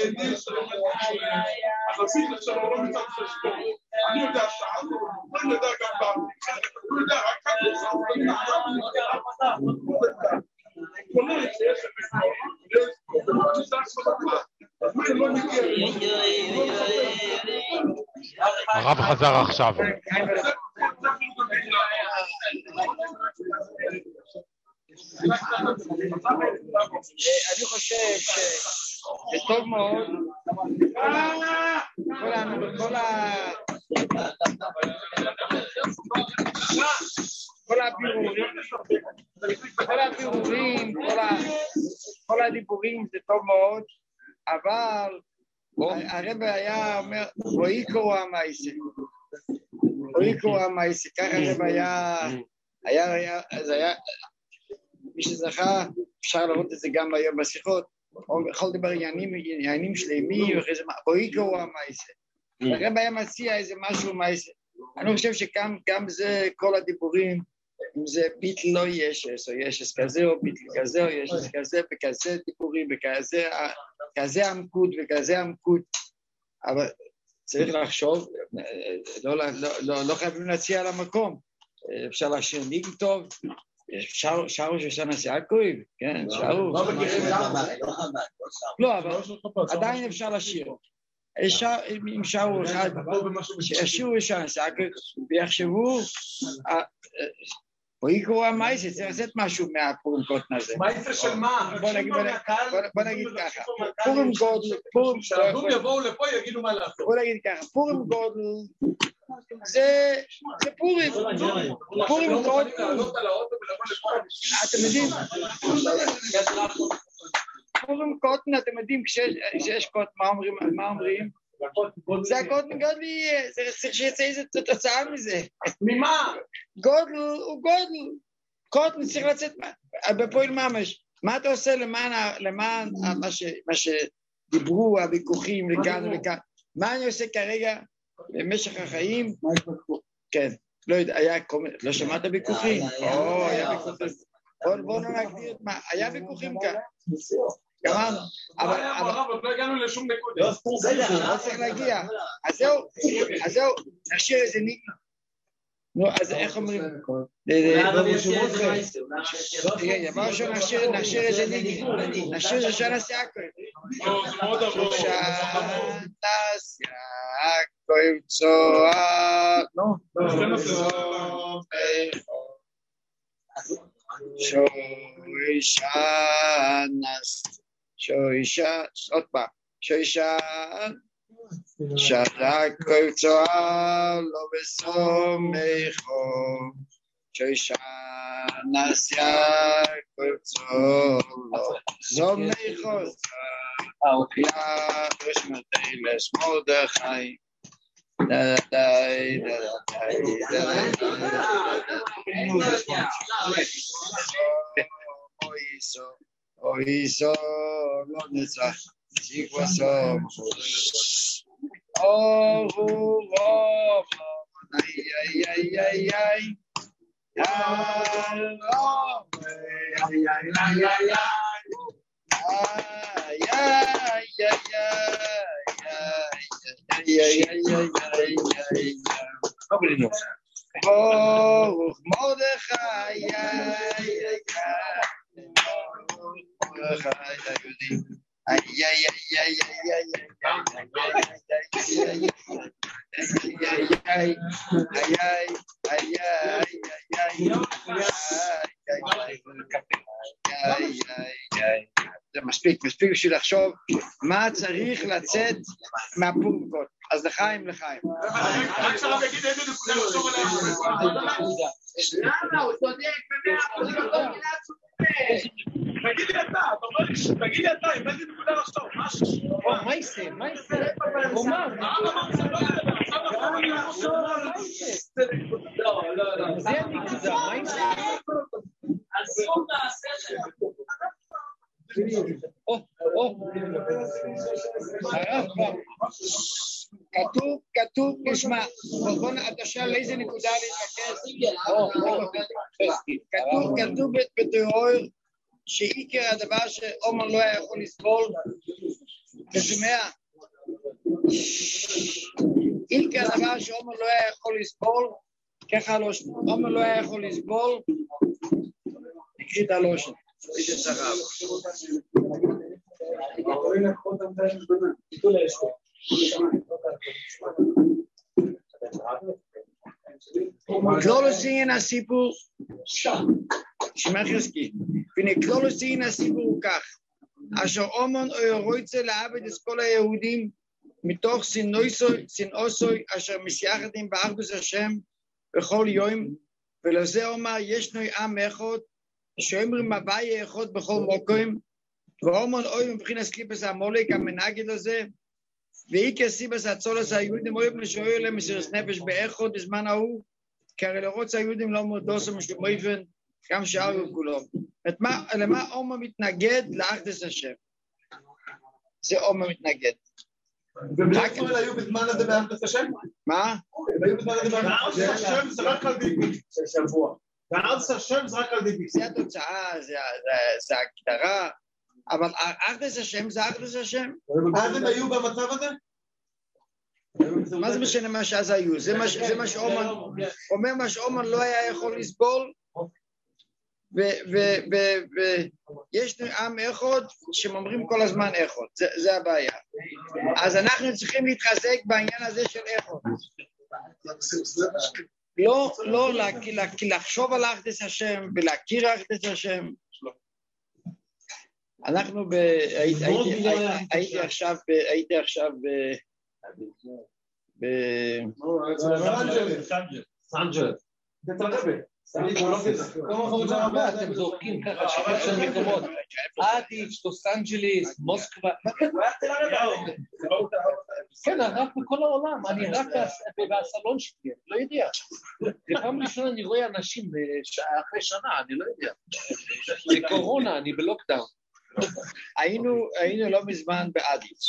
אז הסיגנט שלו לא מצד ששתו. אני יודע שעה, אני יודע גם פעם. הוא יודע, רק כאן הוא קונה שיש הרב חזר עכשיו. אני חושב שזה טוב מאוד כל הדיבורים זה טוב מאוד, אבל הרב היה אומר רואי קורא המעשה, ככה הרב היה, אז היה מי שזכה, אפשר לראות את זה גם היום בשיחות, או בכל דבר עניינים שלמי, ואחרי זה רואי קורא המעשה. הרב היה מציע איזה משהו מעשה. אני חושב שגם זה כל הדיבורים, אם זה ביטל לא ישס, או ישס כזה, או ביטל כזה, או ישס כזה, וכזה דיבורים, וכזה עמקות, וכזה עמקות, אבל צריך לחשוב, לא חייבים להציע על המקום, אפשר להשאיר ניגל טוב, שרו שושנה סייקויב, כן, שרו. לא, אבל עדיין אפשר להשאיר. אם שרו אחד, שישאירו שושנה סייקויב, ויחשבו, פה יקרו המייסה, צריך לעשות משהו מהפורים קוטן הזה. מייסה של מה? בוא נגיד ככה, פורים גודל, כשהדום יבואו לפה יגידו מה לעשות. בוא נגיד ככה, פורים גודל, זה פורים, פורים גודל, אתם יודעים, פורים קוטן, אתם יודעים, כשיש קוטן, מה אומרים? זה הקוטן גודל יהיה, צריך שיצא איזה תוצאה מזה. ממה? גודל הוא גודל, קוטן צריך לצאת בפועל ממש. מה אתה עושה למען מה שדיברו הוויכוחים לכאן וכאן? מה אני עושה כרגע במשך החיים? כן, לא יודע, לא שמעת ויכוחים? היה ויכוחים. בואו נגדיר את מה, היה ויכוחים כאן. גמרנו, אבל לא הגענו לשום נקודה. לא צריך להגיע. אז זהו, נשאיר איזה ניגל. נו, אז איך אומרים? נשאיר איזה ניגל. נשאיר שושנה סייקויב. שושנה סייקויב צועה. שוישנס, עוד פעם, שוישן שרק כל צוער לא בסומכו שישה נסיעה כל צוער לא סומכו יחש מתילס מרדכי אויסו לא נצח סיכווסו אורו איי ברוך מרדכי היהודי זה מספיק בשביל לחשוב מה צריך לצאת מהפונקות. אז לחיים. רק שרב יגיד איזה נקודה לחשוב עליה. למה? הוא צודק ב-100%. תגיד לי אתה, עם איזה נקודה לחשוב? מה יעשה? אומר. לא. זה הנקודה, מה יעשה? אסור לעשה שלנו. כתוב, תשמע, אתה שואל איזה נקודה להתרכז? כתוב בתיאור שעיקר הדבר שאומר לא היה יכול לסבול, אתה שומע? עיקר הדבר שאומר לא היה יכול לסבול, ככה אומר לא היה יכול לסבול, נקריא את הלושן. איזה צרב. כלולוסין הסיפור שמחרסקי כלולוסין הסיפור הוא כך אשר אומן רוצה לעבד את כל היהודים מתוך שנאוסוי אשר מסייחדים באחדות השם בכל יום ולזה אומר ישנו עם אחד שאומרים הוויה אחד בכל מקום ואומן אוי מבחינת קליפס המולק המנגד לזה ואיקר סיבס הצולס היהודים אוהב משאויר להם מסירס נפש באחד בזמן ההוא כי הרי לרוץ היהודים לא מודוס משום אופן גם שאר וכולם למה אומן מתנגד לאחדות השם זה אומן מתנגד ובני ישראל היו בזמן הזה באחדות השם? מה? הם היו בזמן הזה באחדות השם זה רק על דיבי של שבוע באחדות השם זה רק על דיבי זה התוצאה, זה ההגדרה אבל אחדות השם זה אחדות השם אז הם היו במצב הזה? מה זה משנה מה שאז היו? זה מה שאומן אומר מה שאומן לא היה יכול לסבול ויש עם אחד שמאמרים כל הזמן אחד, זה הבעיה אז אנחנו צריכים להתחזק בעניין הזה של אחד לא לחשוב על אחדות השם ולהכיר אחדות השם אנחנו הייתי עכשיו סנג'לס אתם זורקים ככה של מקומות אדיץ', לוס אנג'ליס, מוסקבה כן, רק בכל העולם אני רק בסלון שלי, לא יודע פעם ראשונה אני רואה אנשים אחרי שנה, אני לא יודע זה קורונה, אני בלוקדאון היינו לא מזמן באדיץ'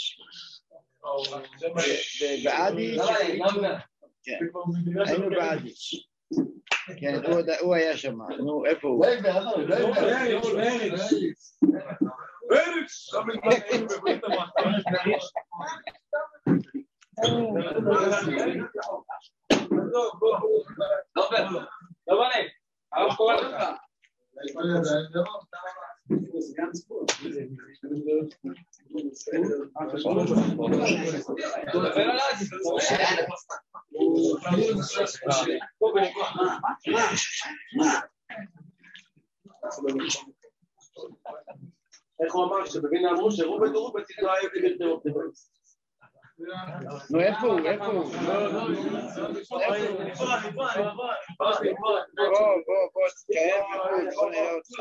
היינו באדיץ' כן, הוא היה שם, נו, איפה הוא? איך הוא אמר שבבין אמרו שרובת תתראה יותר נו, איפה הוא? בוא, תתקיים, בוא נראה אותך.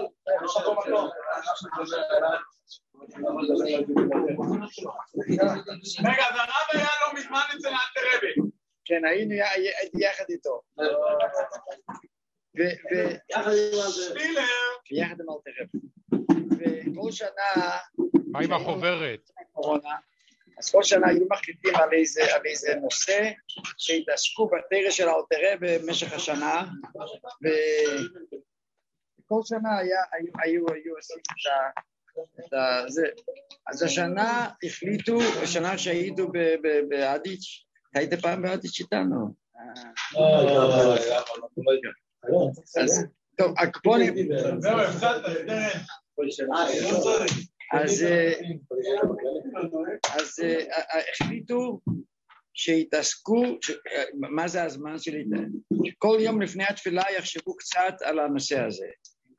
רגע, אז הרב היה לא מזמן אצל האלטרבי. כן, היינו יחד איתו. יחד עם אלטרבי. וכל שנה... מה עם החוברת? אז כל שנה היו מחליטים על איזה נושא שהתעסקו בתרא של אלטרבי במשך השנה, וכל שנה היו עושים את זה. אז השנה החליטו, בשנה שהיינו באדיץ', היית פעם באדיץ' איתנו? אז טוב, הקפונים... אז החליטו שהתעסקו, מה זה הזמן שלי? כל יום לפני התפילה יחשבו קצת על הנושא הזה.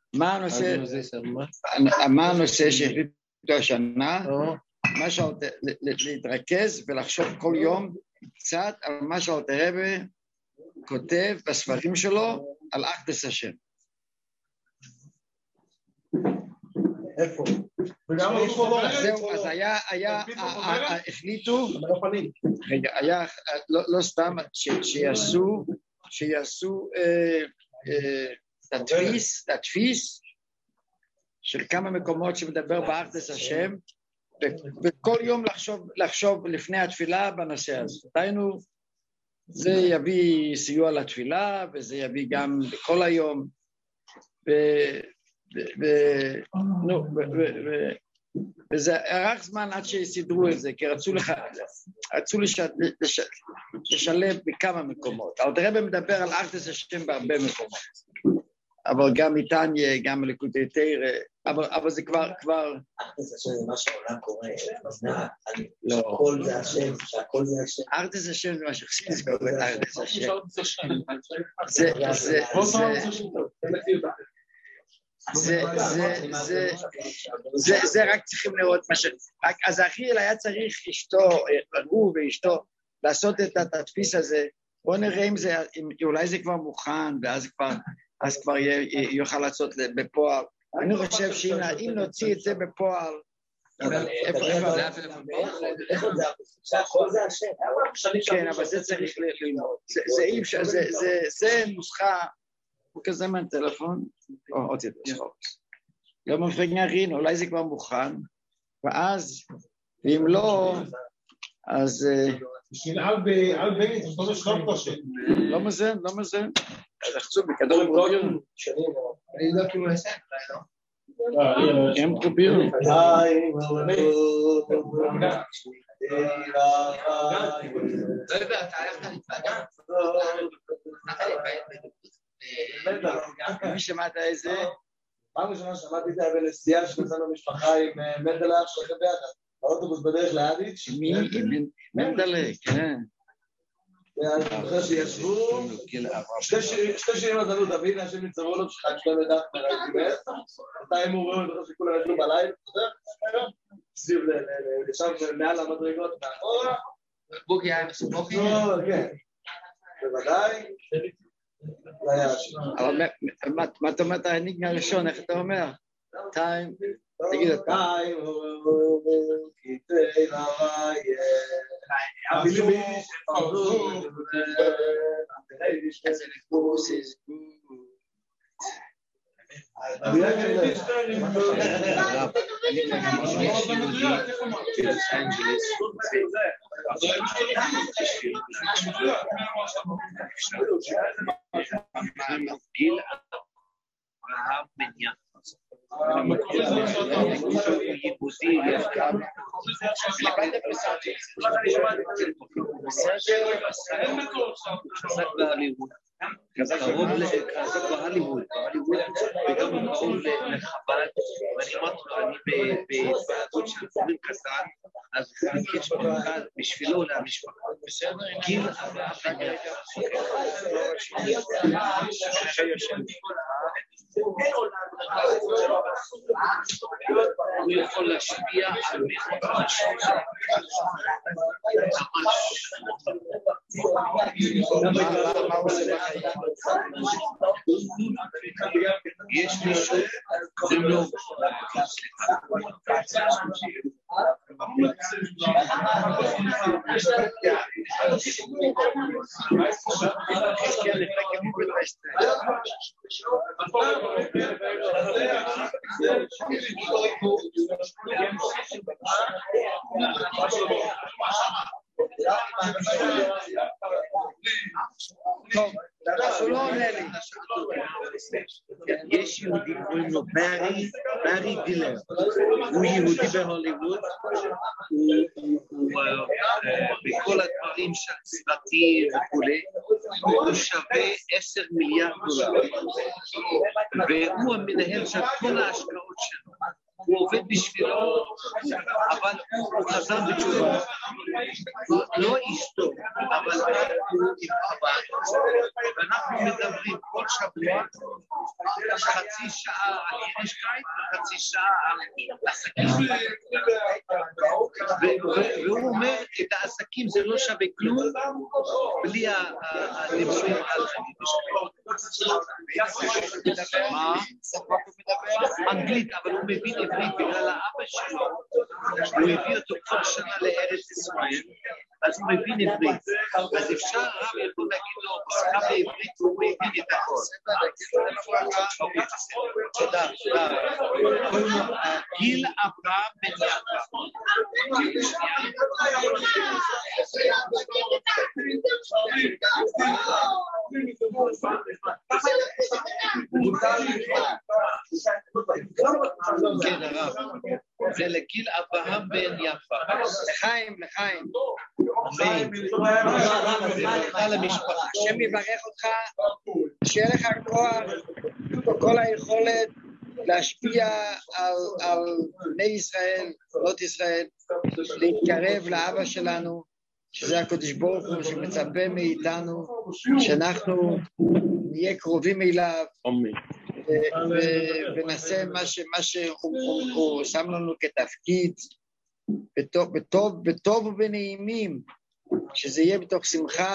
מה הנושא שהחליטו השנה? להתרכז ולחשוב כל יום קצת על מה שאלטרבי כותב בספרים שלו על אחדות השם. איפה? זהו, אז החליטו, רגע, היה, לא סתם, שיעשו תדפיס של כמה מקומות שמדבר באחדות השם, וכל יום לחשוב לפני התפילה בנושא הזה. דהיינו, זה יביא סיוע לתפילה, וזה יביא גם כל היום, וזה ארך זמן עד שיסדרו את זה, כי רצו לשלב בכמה מקומות. אלטרבי מדבר על אחדות השם בהרבה מקומות, אבל גם איתניה, גם לקוטי תורה, אבל זה כבר... אחדות השם זה מה שהעולם קורא, שהכל זה השם, שהכל זה השם. אחדות השם זה מה שחסידות קורא, אחדות השם. זה רק צריכים לראות מה ש... אז האחיל היה צריך הוא ואשתו לעשות את התדפיס הזה. בואו נראה אם זה, אולי זה כבר מוכן, ואז כבר יוכל לעשות בפועל. אני חושב שאם נוציא את זה בפועל, איפה זה? שהכל זה השם. כן, אבל זה צריך ללמוד. זה נוסחה, הוא כזה מהטלפון, עוד יותר שחוק. לא מפריק נערין, אולי זה כבר מוכן, ואז, ואם לא, אז... בשביל על בנית, זה לא משחק פשוט. לא מזן. אז לחצו בכדור עם רוגיון. אני יודע כאילו לסיים, לא? הם קופירו. לא יודע, אתה הלכת להתפגע? מי שמעת איזה? פעם ראשונה שמעתי את זה בנסיעה שנסענו משפחה עם מנדלה שלכם ביחד. האוטובוס בדרך לאדיץ'. מי? מנדלה, כן. אחרי שישבו, שתי שירים עזנו דוד, השם נצטרו לו שחק שלם לדעת מראיתי בעץ, אותה הם אומרים, אני חושב שכולם ישבו בלילה, סביב לשם מעל המדרגות מאחורה. בוקי היה מסובוקי? כן, בוודאי. אבל מה אתה אומר, אתה הניגנה ראשון, איך אתה אומר? טיים, תגיד את טיים, כיתי לרעי, המילים שפרדו, איזה לפוס, איזה גיל רעב מניע יהודי חזק בהליווד קרוב בהליווד וגם קרוב לחב"ד ואני אמרתי לו אני בוועדות של פורים קטן אז הוא ביקש במיוחד בשבילו למשפחה גיל רעב מניע הוא יכול להשפיע על מאות אנשים. מה הוא עושה בחיים? יש מישהו, זה לא. טוב, הוא לא עונה לי. יש יהודי קוראים לו ברי דילר, הוא יהודי בהוליווד, הוא בכל הדברים של צוותים וכולי, הוא שווה 10 מיליארד דולר, והוא המנהל של כל ההשקעות שלו. הוא עובד בשבילו, אבל הוא חזר בתשובה. לא אשתו, אבל הוא התאבד. ואנחנו מדברים כל שבוע, חצי שעה על יידישקייט וחצי שעה על עסקים. והוא אומר, את העסקים זה לא שווה כלום, בלי הדיבורים על יידישקייט. מה? אנגלית, אבל הוא מבין עברית בגלל האבא שלו. הוא הביא אותו כל שנה לארץ ישראל, אז הוא מבין עברית. אז אפשר רב יכול להגיד לו, שיחה בעברית, והוא מבין את הכל. תודה, תודה. גיל אברהם בן יעקב. כן, הרב. זה לגיל אברהם בן יפה. לחיים. על המשפחה. השם יברך אותך, שיהיה לך כוח וכל היכולת להשפיע על בני ישראל, בנות ישראל, להתקרב לאבא שלנו, שזה הקדוש ברוך הוא שמצפה מאיתנו, שאנחנו נהיה קרובים אליו, ונעשה מה שהוא שם לנו כתפקיד, בטוב ובנעימים, שזה יהיה בתוך שמחה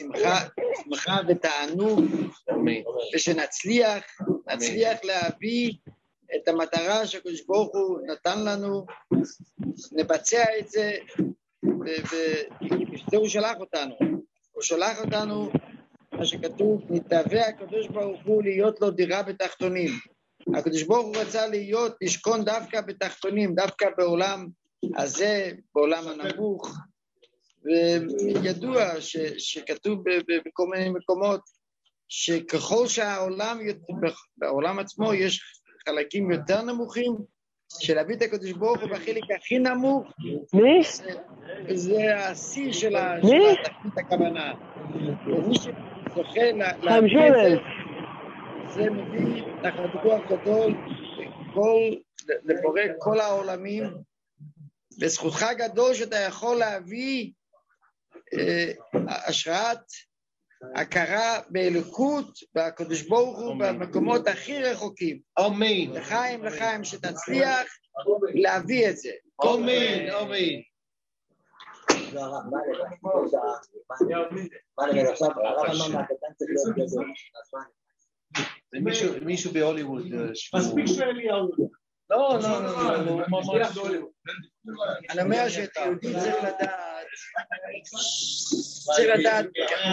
ותענוג, ושנצליח להביא את המטרה שהקדוש ברוך הוא נתן לנו, נבצע את זה, וזה הוא שלח אותנו. הוא שלח אותנו, מה שכתוב, נתהווה הקדוש ברוך הוא להיות לו דירה בתחתונים. הקדוש ברוך הוא רצה לשכון דווקא בתחתונים, דווקא בעולם הזה, בעולם הנמוך, וידוע שכתוב בכל מיני מקומות, שככל שהעולם, בעולם עצמו יש חלקים יותר נמוכים, שלהביא את הקדוש ברוך הוא בחלק הכי נמוך, זה השיא של התחתית הכוונה. ומי שזוכה להביא את זה מביא תחת כוח גדול לבורא כל העולמים, וזכותך גדול שאתה יכול להביא השראת הכרה באלוקות והקדוש ברוך הוא במקומות הכי רחוקים. אמן. לחיים שתצליח להביא את זה. אמן. זה מישהו בהוליווד. מספיק שאליהו. לא, ממש. אני אומר שאת יהודי צריך לדעת.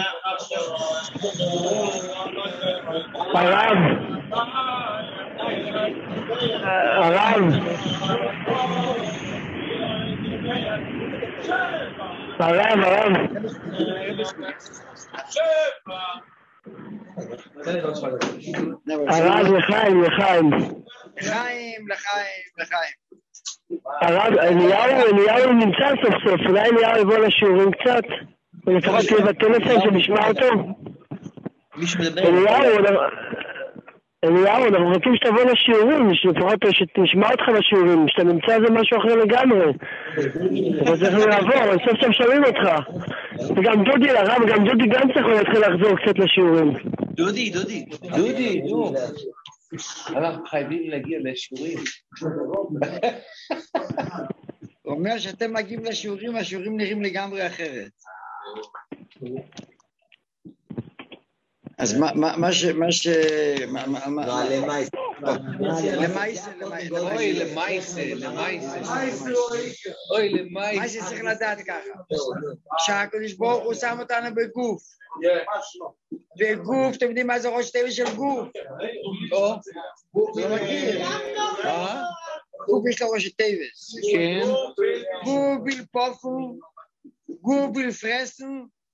הרב לחיים. הרב, אליהו נמצא סוף סוף, אולי אליהו יבוא לשיעורים קצת, ולפחות תהיה בטלפון שנשמע אותו. אליהו, אנחנו רוצים שתבוא לשיעורים, לפחות שתשמע אותך לשיעורים, שאתה נמצא זה משהו אחר לגמרי. אתה צריך לעבור, סוף סוף שומעים אותך. וגם דודי, הרב, גם דודי גם צריך להתחיל לחזור קצת לשיעורים. דודי. אנחנו חייבים להגיע לשיעורים. הוא אומר שאתם מגיעים לשיעורים, השיעורים נראים לגמרי אחרת. אז למעשה צריך לדעת ככה, שהקדוש ברוך הוא שם אותנו בגוף, וגוף, אתם יודעים מה זה ראש טבע של גוף? לא מכיר. גוף יש לו ראש טבע, גוף ביל פופו, גוף ביל פרסו,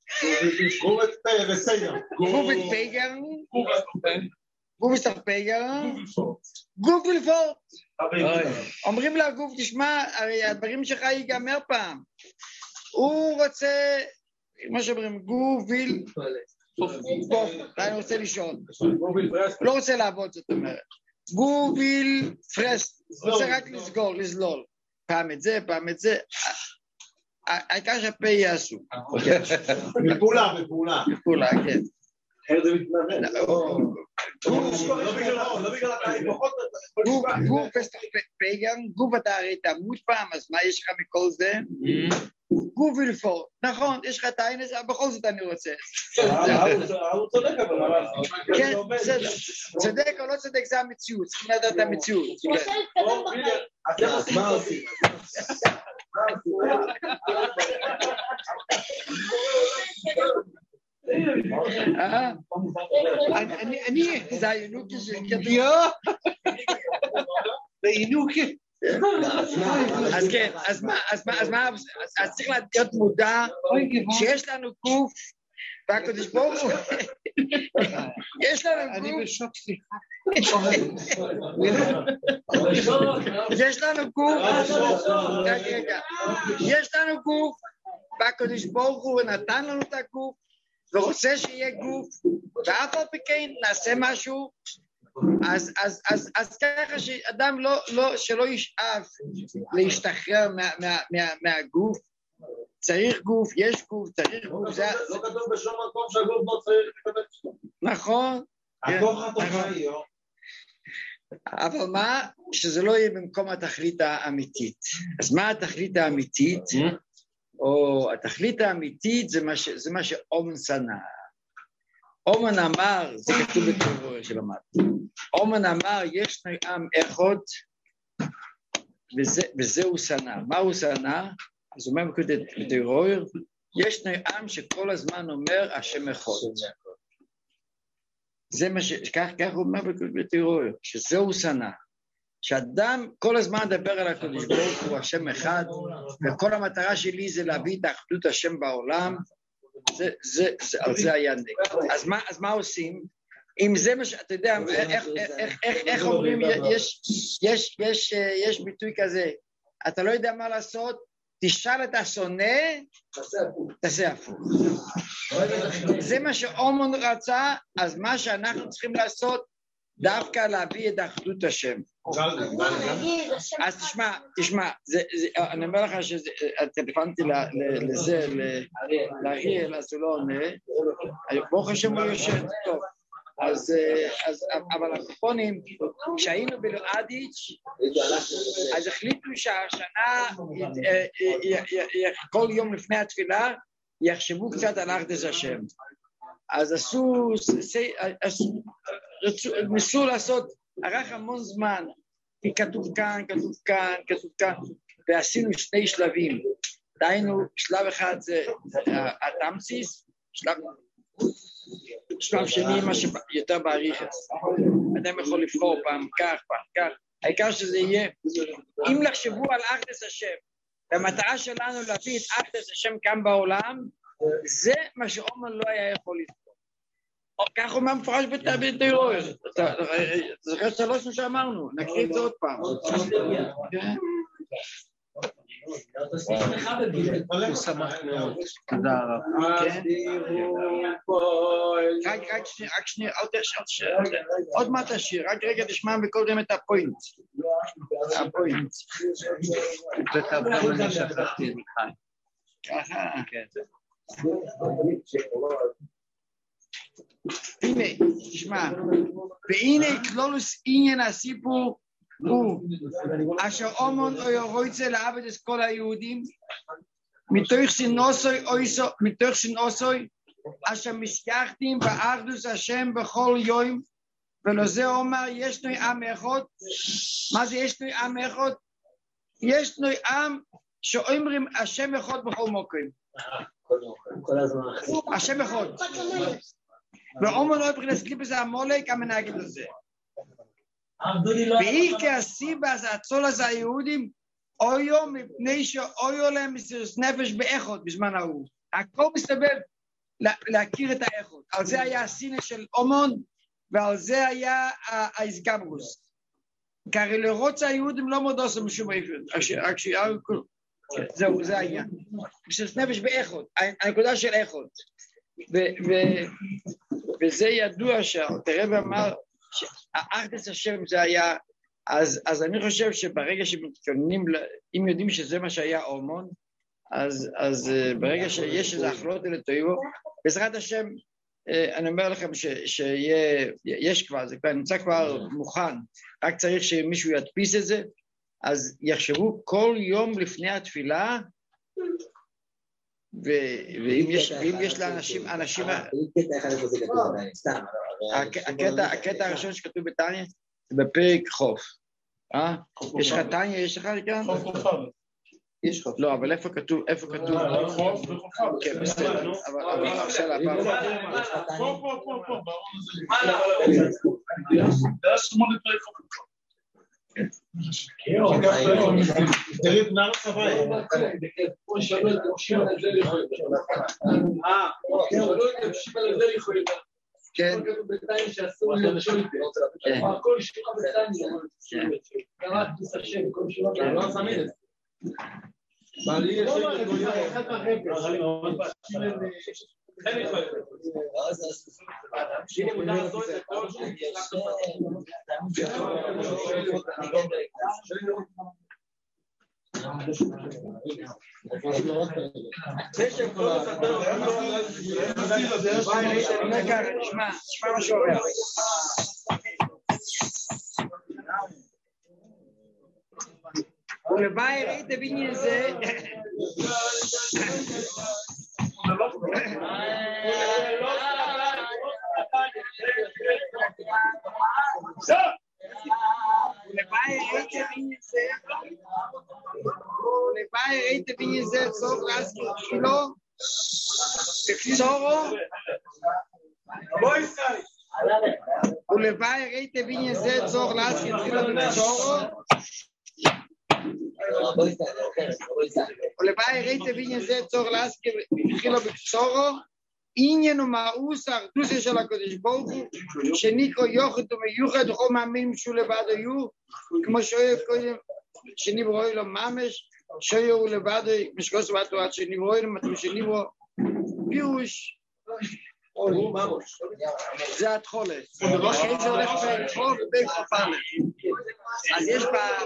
גוף את פייגר, גוף את פייגר, גוף ולפורט. אומרים לה גוף, תשמע, הרי הדברים שלך ייגמר פעם. הוא רוצה, מה שאומרים, גוף ויל פופ, אני רוצה לישון. לא רוצה לעבוד, זאת אומרת. גוף ויל פרסט, רוצה רק לסגור, לזלול. פעם את זה, פעם את זה. העיקר שהפה יעשו. בפעולה. בפעולה, כן. אחרת זה מתנבא. לא בגלל הקיים. גוף פייגן, גוף אתה הרי תמות פעם, אז מה יש לך מכל זה? גוף ולפור. נכון, יש לך את העינס, אבל בכל זאת אני רוצה. הוא צודק, אבל... כן, בסדר. צודק או לא צודק, זה המציאות. צריכים לדעת את המציאות. אז מה עושים? זה הינוקי של זה ינוקי. אז כן, אז צריך להיות מודע שיש לנו גוף והקדוש ברוך הוא יש לנו גוף, אני בשוק, יש לנו גוף, יש לנו גוף והקדוש ברוך הוא נתן לנו את הגוף ורוצה שיהיה גוף, ואף על פי כן נעשה משהו, אז ככה שאדם שלא ישאף להשתחרר מהגוף, צריך גוף, יש גוף, צריך גוף. לא כתוב בשום מקום שהגוף לא צריך לקבל שלום. נכון. אבל מה? שזה לא יהיה במקום התכלית האמיתית. אז מה התכלית האמיתית? או התכלית האמיתית זה מה שאומן שנא. אומן אמר, זה כתוב בתורה שלמדתי, אומן אמר יש עם אחד וזה הוא שנא. מה הוא שנא? אז הוא אומר בתורה, יש עם שכל הזמן אומר השם אחד. זה מה שכך הוא אומר בתורה, שזהו שנא. שאדם כל הזמן מדבר על הקדוש ברוך הוא השם אחד, וכל המטרה שלי זה להביא את אחדות השם בעולם, על זה היה נגד. אז מה עושים? אם זה מה שאתה יודע, איך אומרים, יש ביטוי כזה, אתה לא יודע מה לעשות, תשאל את השונא, תעשה הפוך. זה מה שאומן רצה, אז מה שאנחנו צריכים לעשות, דווקא להביא את אחדות השם. אז תשמע, אני אומר לך שטלפנתי לזה, לאריאל, אז הוא לא עונה, ברוך השם הוא יושב טוב. אבל הקופונים, כשהיינו בלואדיץ', אז החליטו שהשנה, כל יום לפני התפילה, יחשבו קצת על אחדות השם. אז ניסו לעשות, ערך המון זמן, כי כתוב כאן, ועשינו שני שלבים. דהיינו, שלב אחד זה התמציס, שלב שני מה שיותר בעריכת. אדם יכול לבחור פעם כך, העיקר שזה יהיה, אם לחשבו על אחדות השם, והמטרה שלנו להביא את אחדות השם כאן בעולם, זה מה שאומן לא היה יכול לבחור. כך הוא מפורש בתיאוריה. אתה זוכר שלוש מה שאמרנו, נקריא את זה עוד פעם. הוא שמח מאוד. תודה רבה. רק שנייה, עוד מעט השיר, רק רגע תשמע וקודם את הפוינט. וכמה אני שכחתי את חי. ככה. הנה, תשמע, והנה כלולוס עניין הסיפור הוא אשר אומון או יורצה לעבד את כל היהודים מתוך סינוסוי אשר משכחתים באחדוס השם בכל יום ולזה אומר ישנו עם אחד. מה זה ישנו עם אחד? ישנו עם שאומרים השם אחד בכל מקום. השם אחד. ואומר לא מבחינת ליבס המולק המנהגת לזה. והיא כהסיבה זה הצול הזה היהודים אויו מפני שאויו להם מסירות נפש באחד בזמן ההוא. הכל מסתבר להכיר את האחד. על זה היה הסינא של אומון ועל זה היה ההסגברוס. כי הרי לרוץ היהודים לא מאוד עושים משום איפה. זהו, זה העניין. מסירות נפש באחד. הנקודה של אחד. וזה ידוע תראה ואמר שהאחדות השם זה היה, אז אני חושב שברגע שמתכוננים, אם יודעים שזה מה שהיה אומון, אז ברגע שיש איזה אחלות אלה תויבו, בעזרת השם, אני אומר לכם שיש כבר, זה כבר נמצא כבר מוכן, רק צריך שמישהו ידפיס את זה, אז יחשבו כל יום לפני התפילה, ואם יש לאנשים, הקטע הראשון שכתוב בתניא, זה בפרק חוף. יש לך תניא, יש לך כאן? יש חוף. לא, אבל איפה כתוב? חוף. כן, בסדר. אבל עכשיו להפעם. פה. זה שמונה פרק חוף. תגיד, נער סבאי. כן. כל שירה בטניה. קראת השם, כל שירה בטניה. נשמע מה שאומר. ולבאי ראית בעניין זה ולבאי ראית בעניין זה צורך להזכיר תחילו בקצורו ולבאי ראית בעניין זה צורך להזכיר תחילו בקצורו ולבאי ראית בעניין זה צורך להזכיר תחילו בקצורו עניין ומאוס האחדות של הקדוש ברוך הוא שניקרו יוחד ומיוחד וכל מאמינים שהוא לבד היו כמו שאוהב קודם שנברוא לו ממש שאוהב לבד משקוס בתורה שנברוא לו מתאים שנברוא פירוש זה התחולה זה הולך בחוף ובחופן אז יש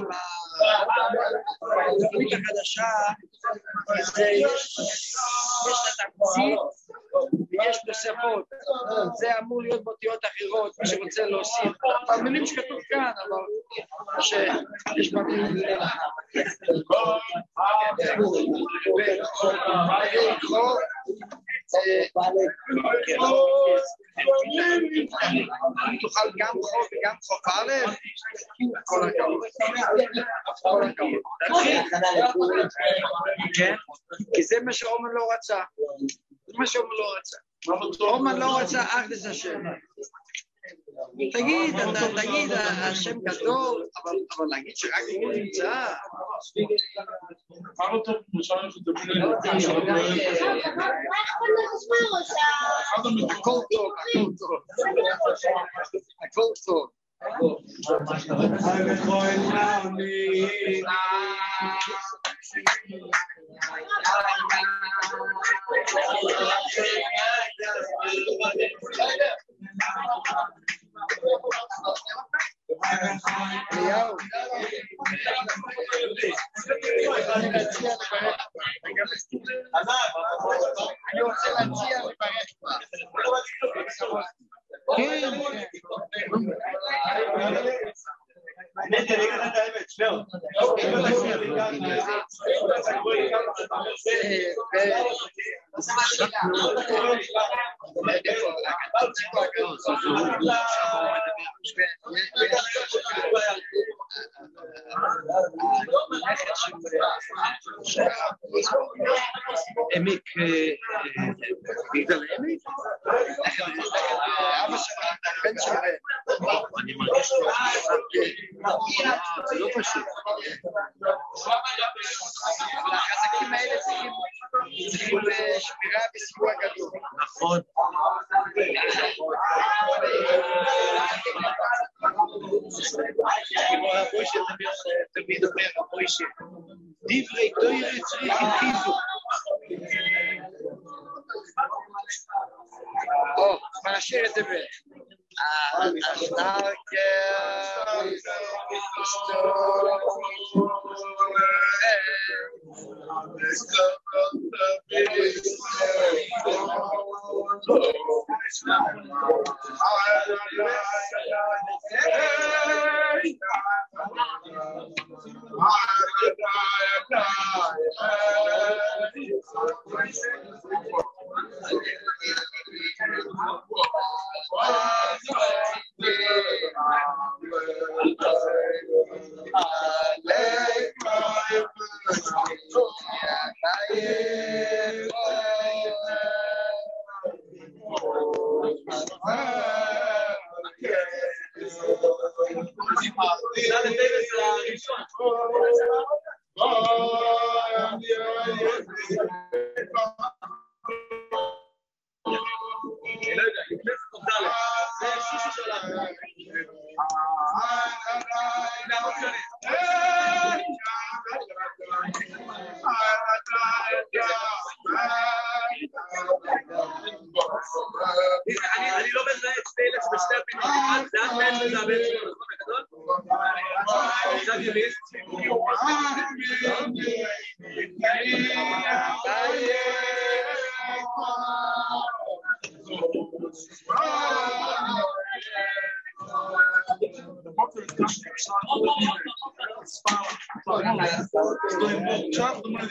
בתוכנית החדשה יש את התמצית ויש תוספות זה אמור להיות באותיות אחרות מי שרוצה להוסיף במילים שכתוב כאן אבל שיש במילים תוכל גם חוף וגם חוף א' כל הכבוד כי זה מה שאומן לא רצה אומן לא רצה אחדות השם תגיד השם גדול אבל להגיד שרק הוא נמצא מה לא טוב משל אנחנו מדברים הכל טוב אליהו אני רוצה להציע לברך עמק, בגלל עמק? אבא שלך, הבן שלך. אני מרגיש זה לא פשוט. החזקים האלה צריכים שמירה וסיוע גדול. נכון. כמו הבוישה תמיד אומר, הבוישה, דברי תוירה צריכים חיזוק. אבל נשאיר את זה אני לא מזהה את שתי אלף בשתי הפינויים, זה עד בן וזה הבן שלו, נכון בגדול? עכשיו ימיסט. Estoy mucho más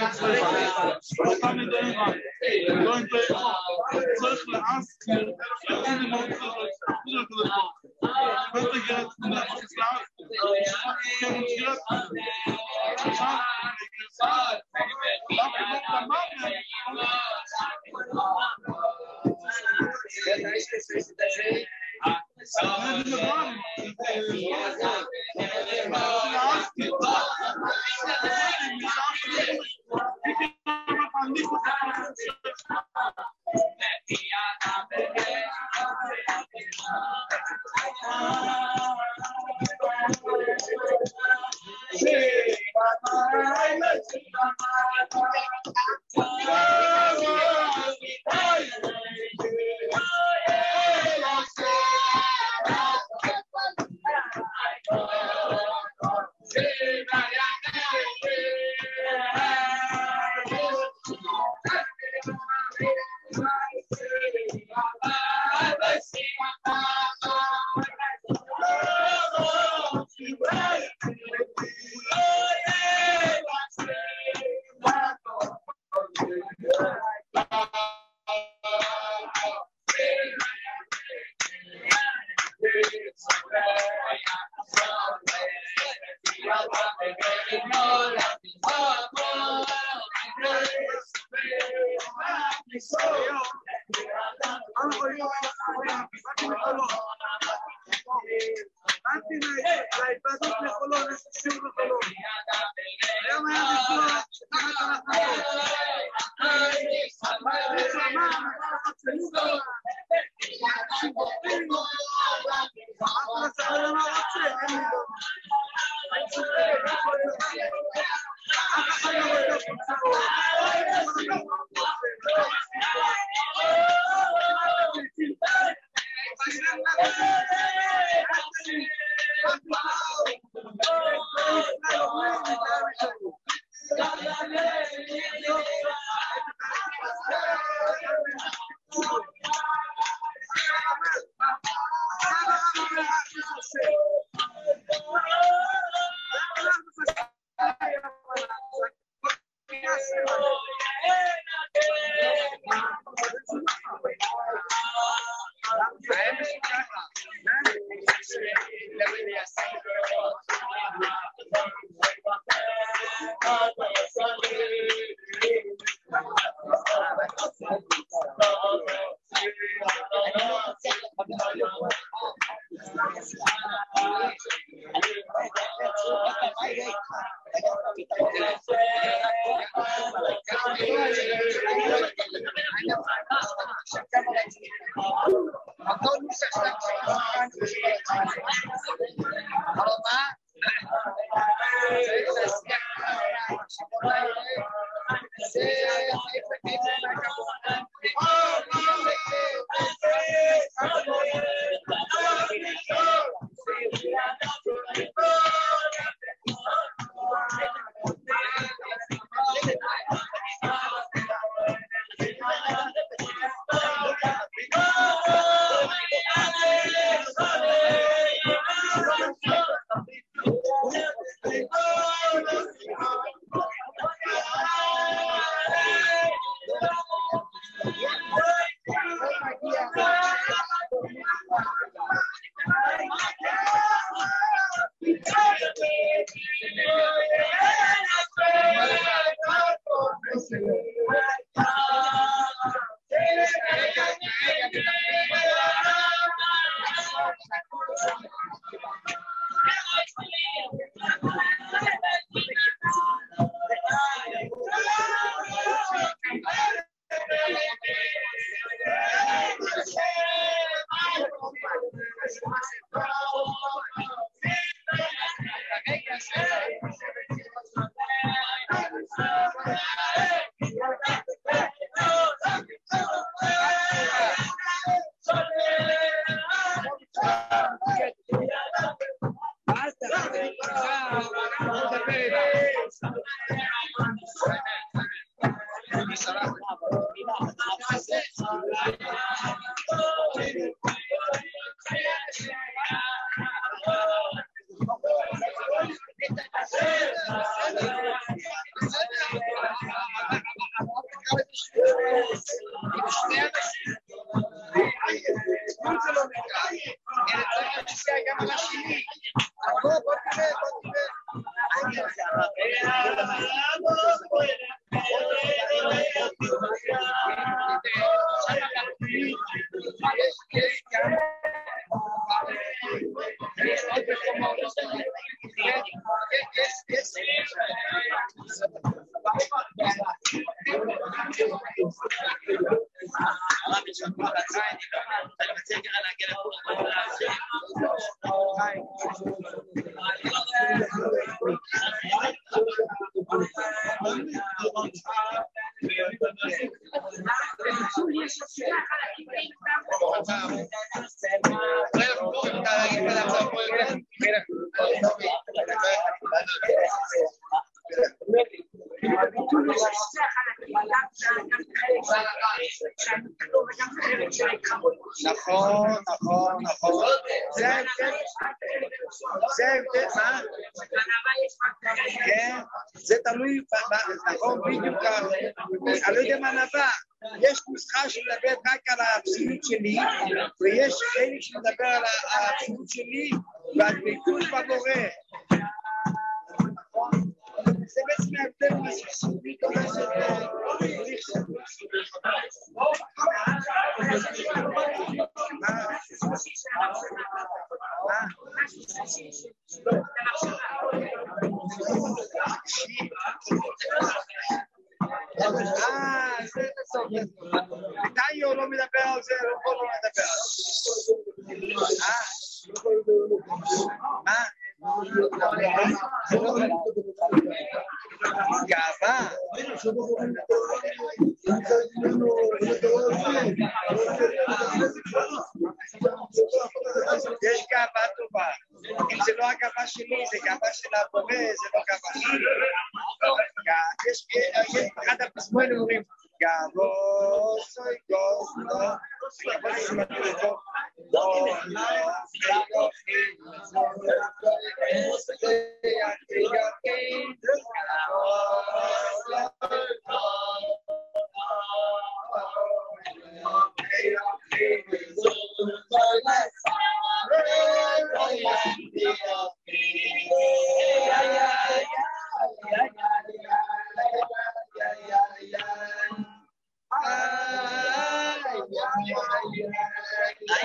זה תלוי, נכון, בדיוק, אני לא יודע מה נבע, יש נוסחה שמדברת רק על הפסילות שלי, ויש חלק שמדבר על הפסילות שלי, והדבקות בבורא. זה בעצם ההבדל מהסכסוכית הולכת זה בסוף. איתיו לא מדבר על זה, לא מדבר על זה. מה? גאווה. יש גאווה טובה. אם זה לא הגאווה שלי, זה גאווה של הבורא, זה לא גאווה שלי. יש אחד הפסמונים אומרים, גאווה סוי גוזלו, גאווה שמתאים לטוב.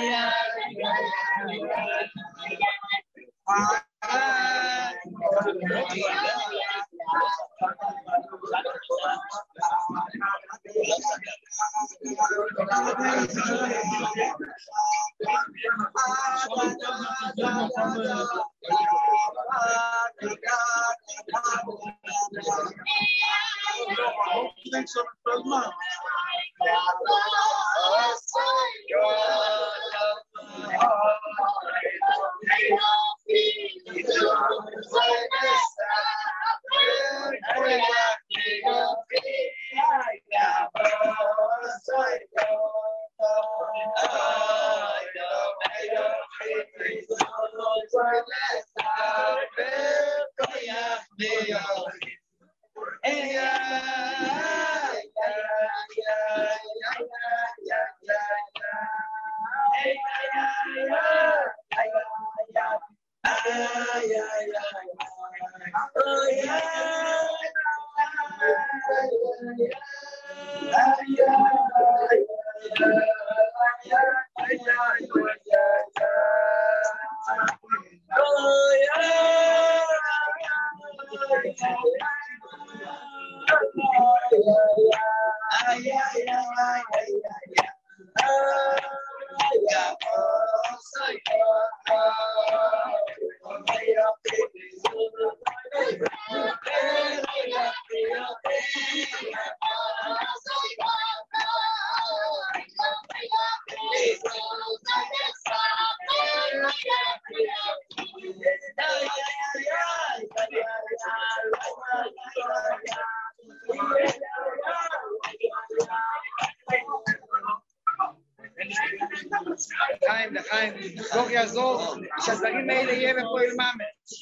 לחיים, זוך יעזור, שהדברים האלה יהיה בפועל ממש.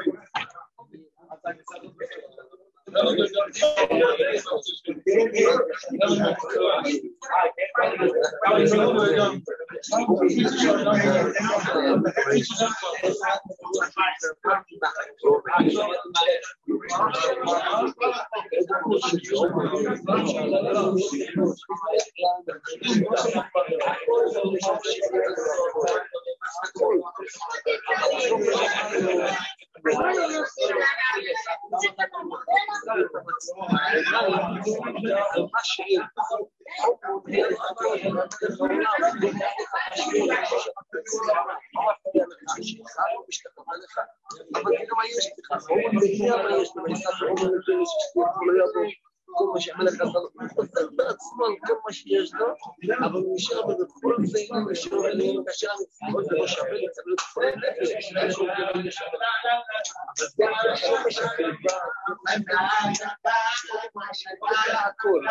כל מה שהמלך עשה לו, הוא חוזר בעצמו על כל מה שיש לו, אבל הוא נשאר בכל זה, אם הוא נשאר אליהם, כאשר המצוות זה לא שווה, צריך להיות כל נפש, בשביל שהוא יוכל לשווה. אבל זה השורש הקרבה, זה הכל.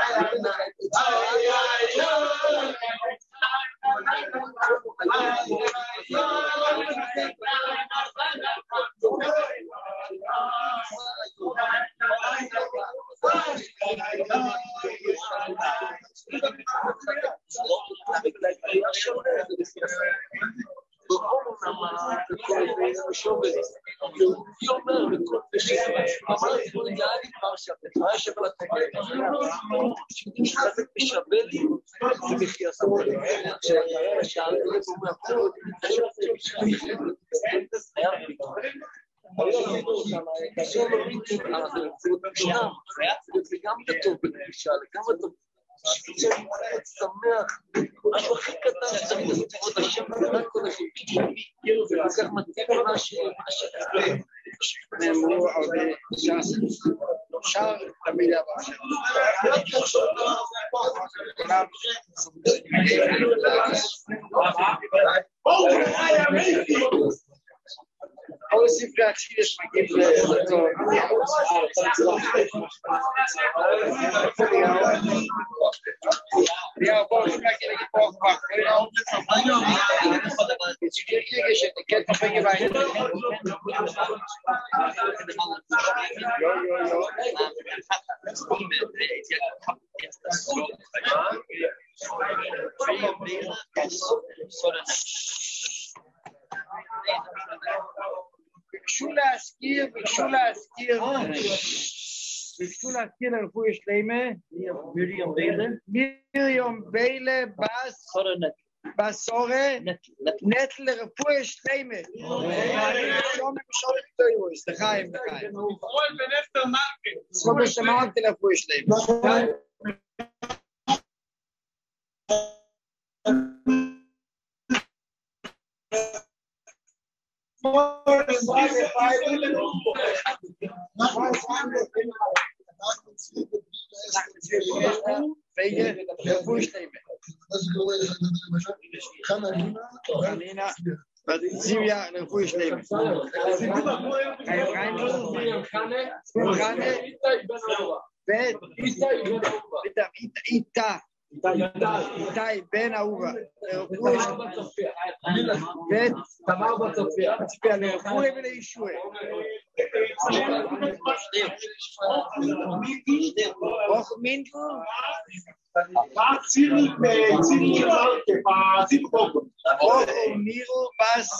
שמח, משהו הכי קטן שצריך לספרות השם ורק כל השם זה כל כך מתאים מה נאמרו הרבה שער תמיד הבא כל ספרי הקשיש מגיעים לטוב Ja, bom, ik ga je een paar pakken. Ik ken nog een wijn. ביקשו להזכיר לרפואי שלמה, מרים ביילה בס בסורה נט לרפואה שלמה. לחיים. ישראל בנסטר מלכה. זכות בשמלכה לרפואה שלמה. Wegen der Fußstämme. Kanina, was sie ja in der Fußstämme. איתי בן אהובה, בית תמר בצופיה, לרפואה ולישועה. אוך מינטו? אוך מירו בס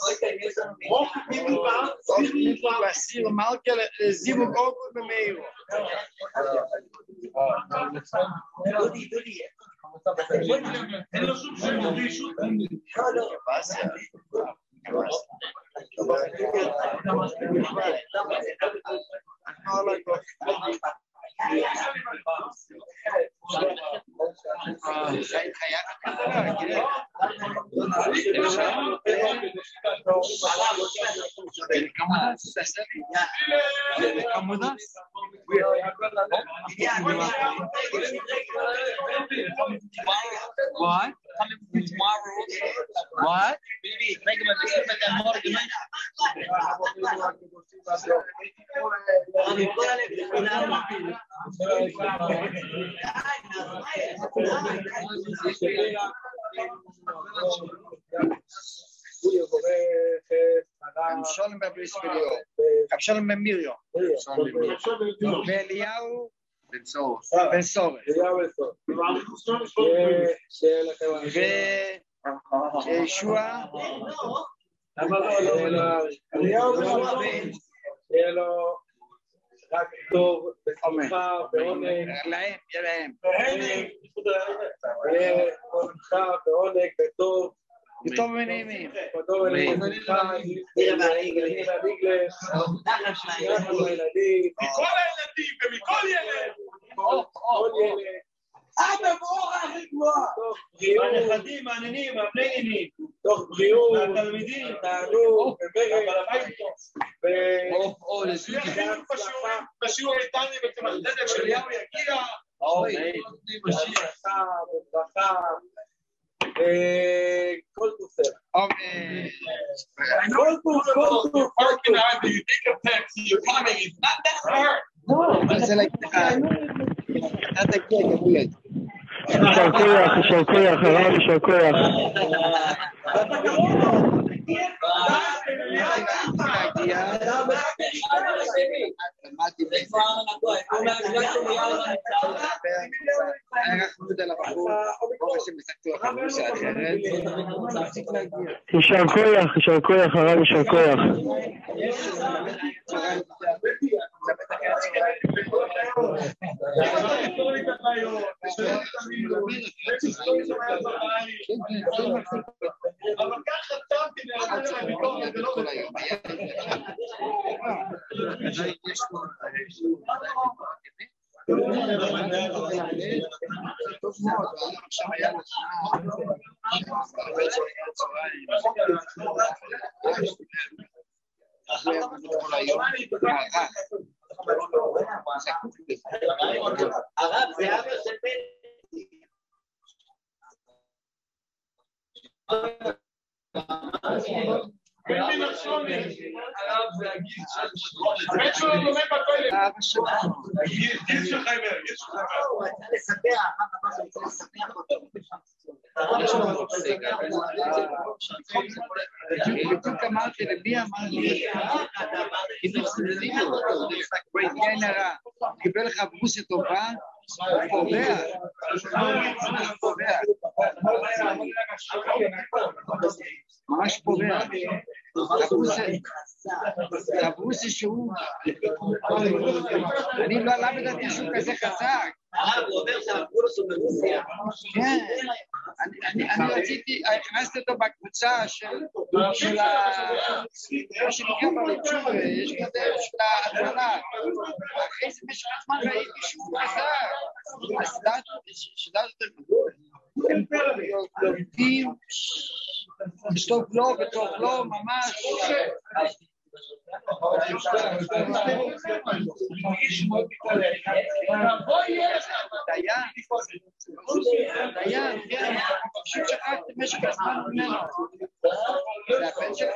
סירו מלכה לזיבו גוגו במאירו. אין לו שום שם מודישות. What? Coming tomorrow. What? Baby, make him a listen to that more אבשלום בבריס וליאור, אבשלום במיריו, ואליהו בן סורר, וישוע, שיהיה לו רק טוב, בשמחה, בעונג, להם, בשמחה, בעונג, בטוב, בטוב ונעימים. מכל הילדים ומכל ילד. עד המורה הכי גבוהה. הנכדים, העננים, הפלגנים. תוך בריאות, התלמידים, תענוג, וברך. שיהיה חינוך בשיעור איתני ותמחדדת שאליהו יגיע. בברכה. כל תוסר. כל תוסר. You take a taxi, you're coming, it's not that hard. יישר כוח, הרב יישר כוח. יישר כוח, הרב יישר כוח. אבל ככה צמתי להגיד על הביקורת, זה לא בסדר. הרב זה אבא של בן בן נחשוני, הרב זה הגיל של בן שלו לומד בכולל. גיל של חייבר, גיל של חייבר. הוא רצה לספר, מה שרצה לספר אותו. בדיוק אמרתי למי אמרתי, קיבל לך ברוסיה טובה, פובע, ממש פובע. הבוסי שהוא, אני לא למדתי שהוא כזה חזק. הרב הוא אומר שהבולוס הוא מרוסיה. כן, אני רציתי, הכנסתי אותו בקבוצה של מה שנקרא בריצ'ובה, יש כזה של ההתחלה. אחרי זה במשך הזמן ראיתי שהוא חזק. אז שדעת הם לומדים בסטוב לא, בטוב לא, ממש. דיין, כן, פשוט שכחתי משך הזמן ממנו. זה הבן שלך.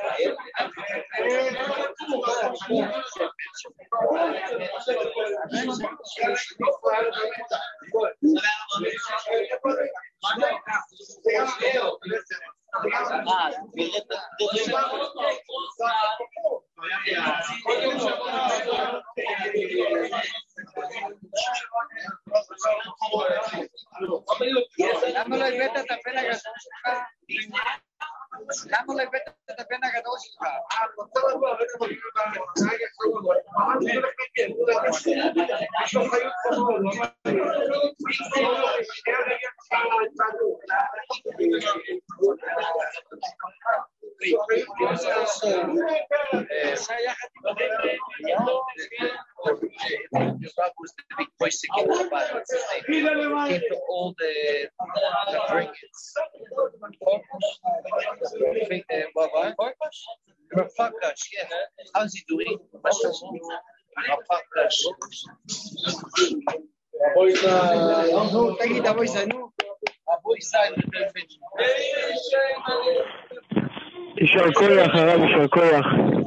למה לא הבאת את הבן הגדול שלך? למה לא הבאת את הבן הגדול שלך? was the big voice again about it. They came to all the brigands. Rafakash, yeah. How's he doing? Rafakash. תגיד, אבוי זנו. אבוי זנו. יישר כוח, הרב, יישר כוח.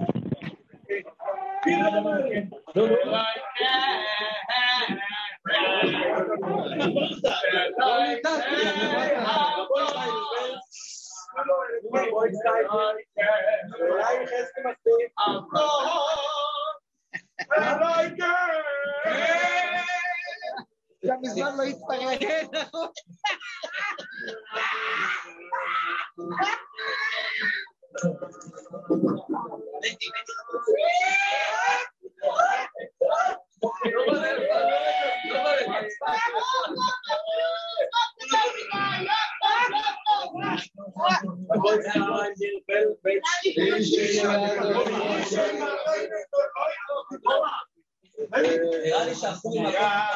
גם מזמן לא התפרד. נראה לי שעשו עם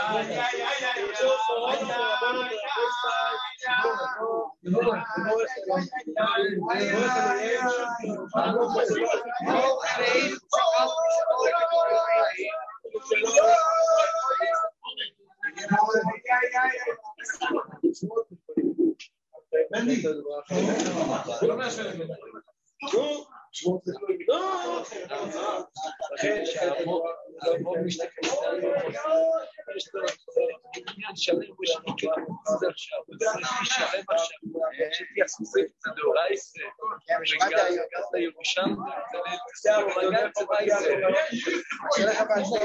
לכן שהרמוב משתכן יש לו עניין שלם ושניקה זה עכשיו, שלם עכשיו שתייחסו ספצה דאורייס וגם לירושם זה וגם זה בייס שלך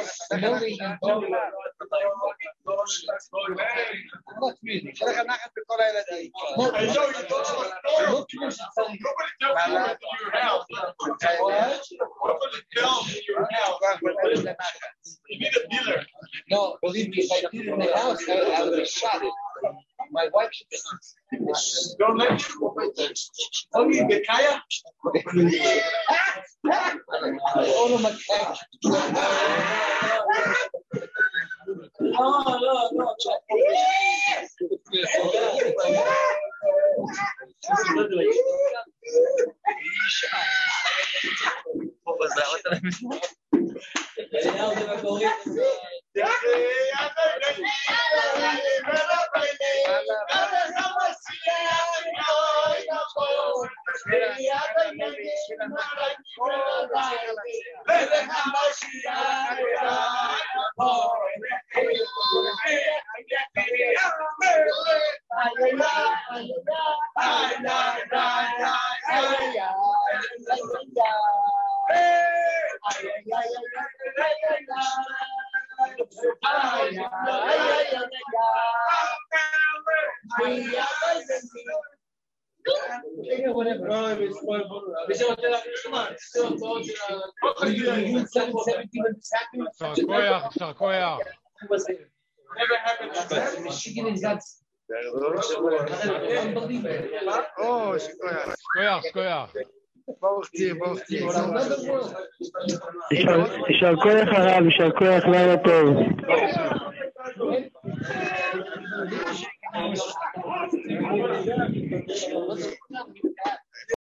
נחת בכל הילדים. You need a dealer. No, believe me, if I did it in the house, I would have shot it. My wife should be Don't let you. Only the kaya. all of my cash. מי שרוצה להביא זמן, שתי הוצאות של יישר כוח. Michigan has got שכוייח. ברוך תהיה. יישר כוח הרב, יישר כוח, לילה טוב.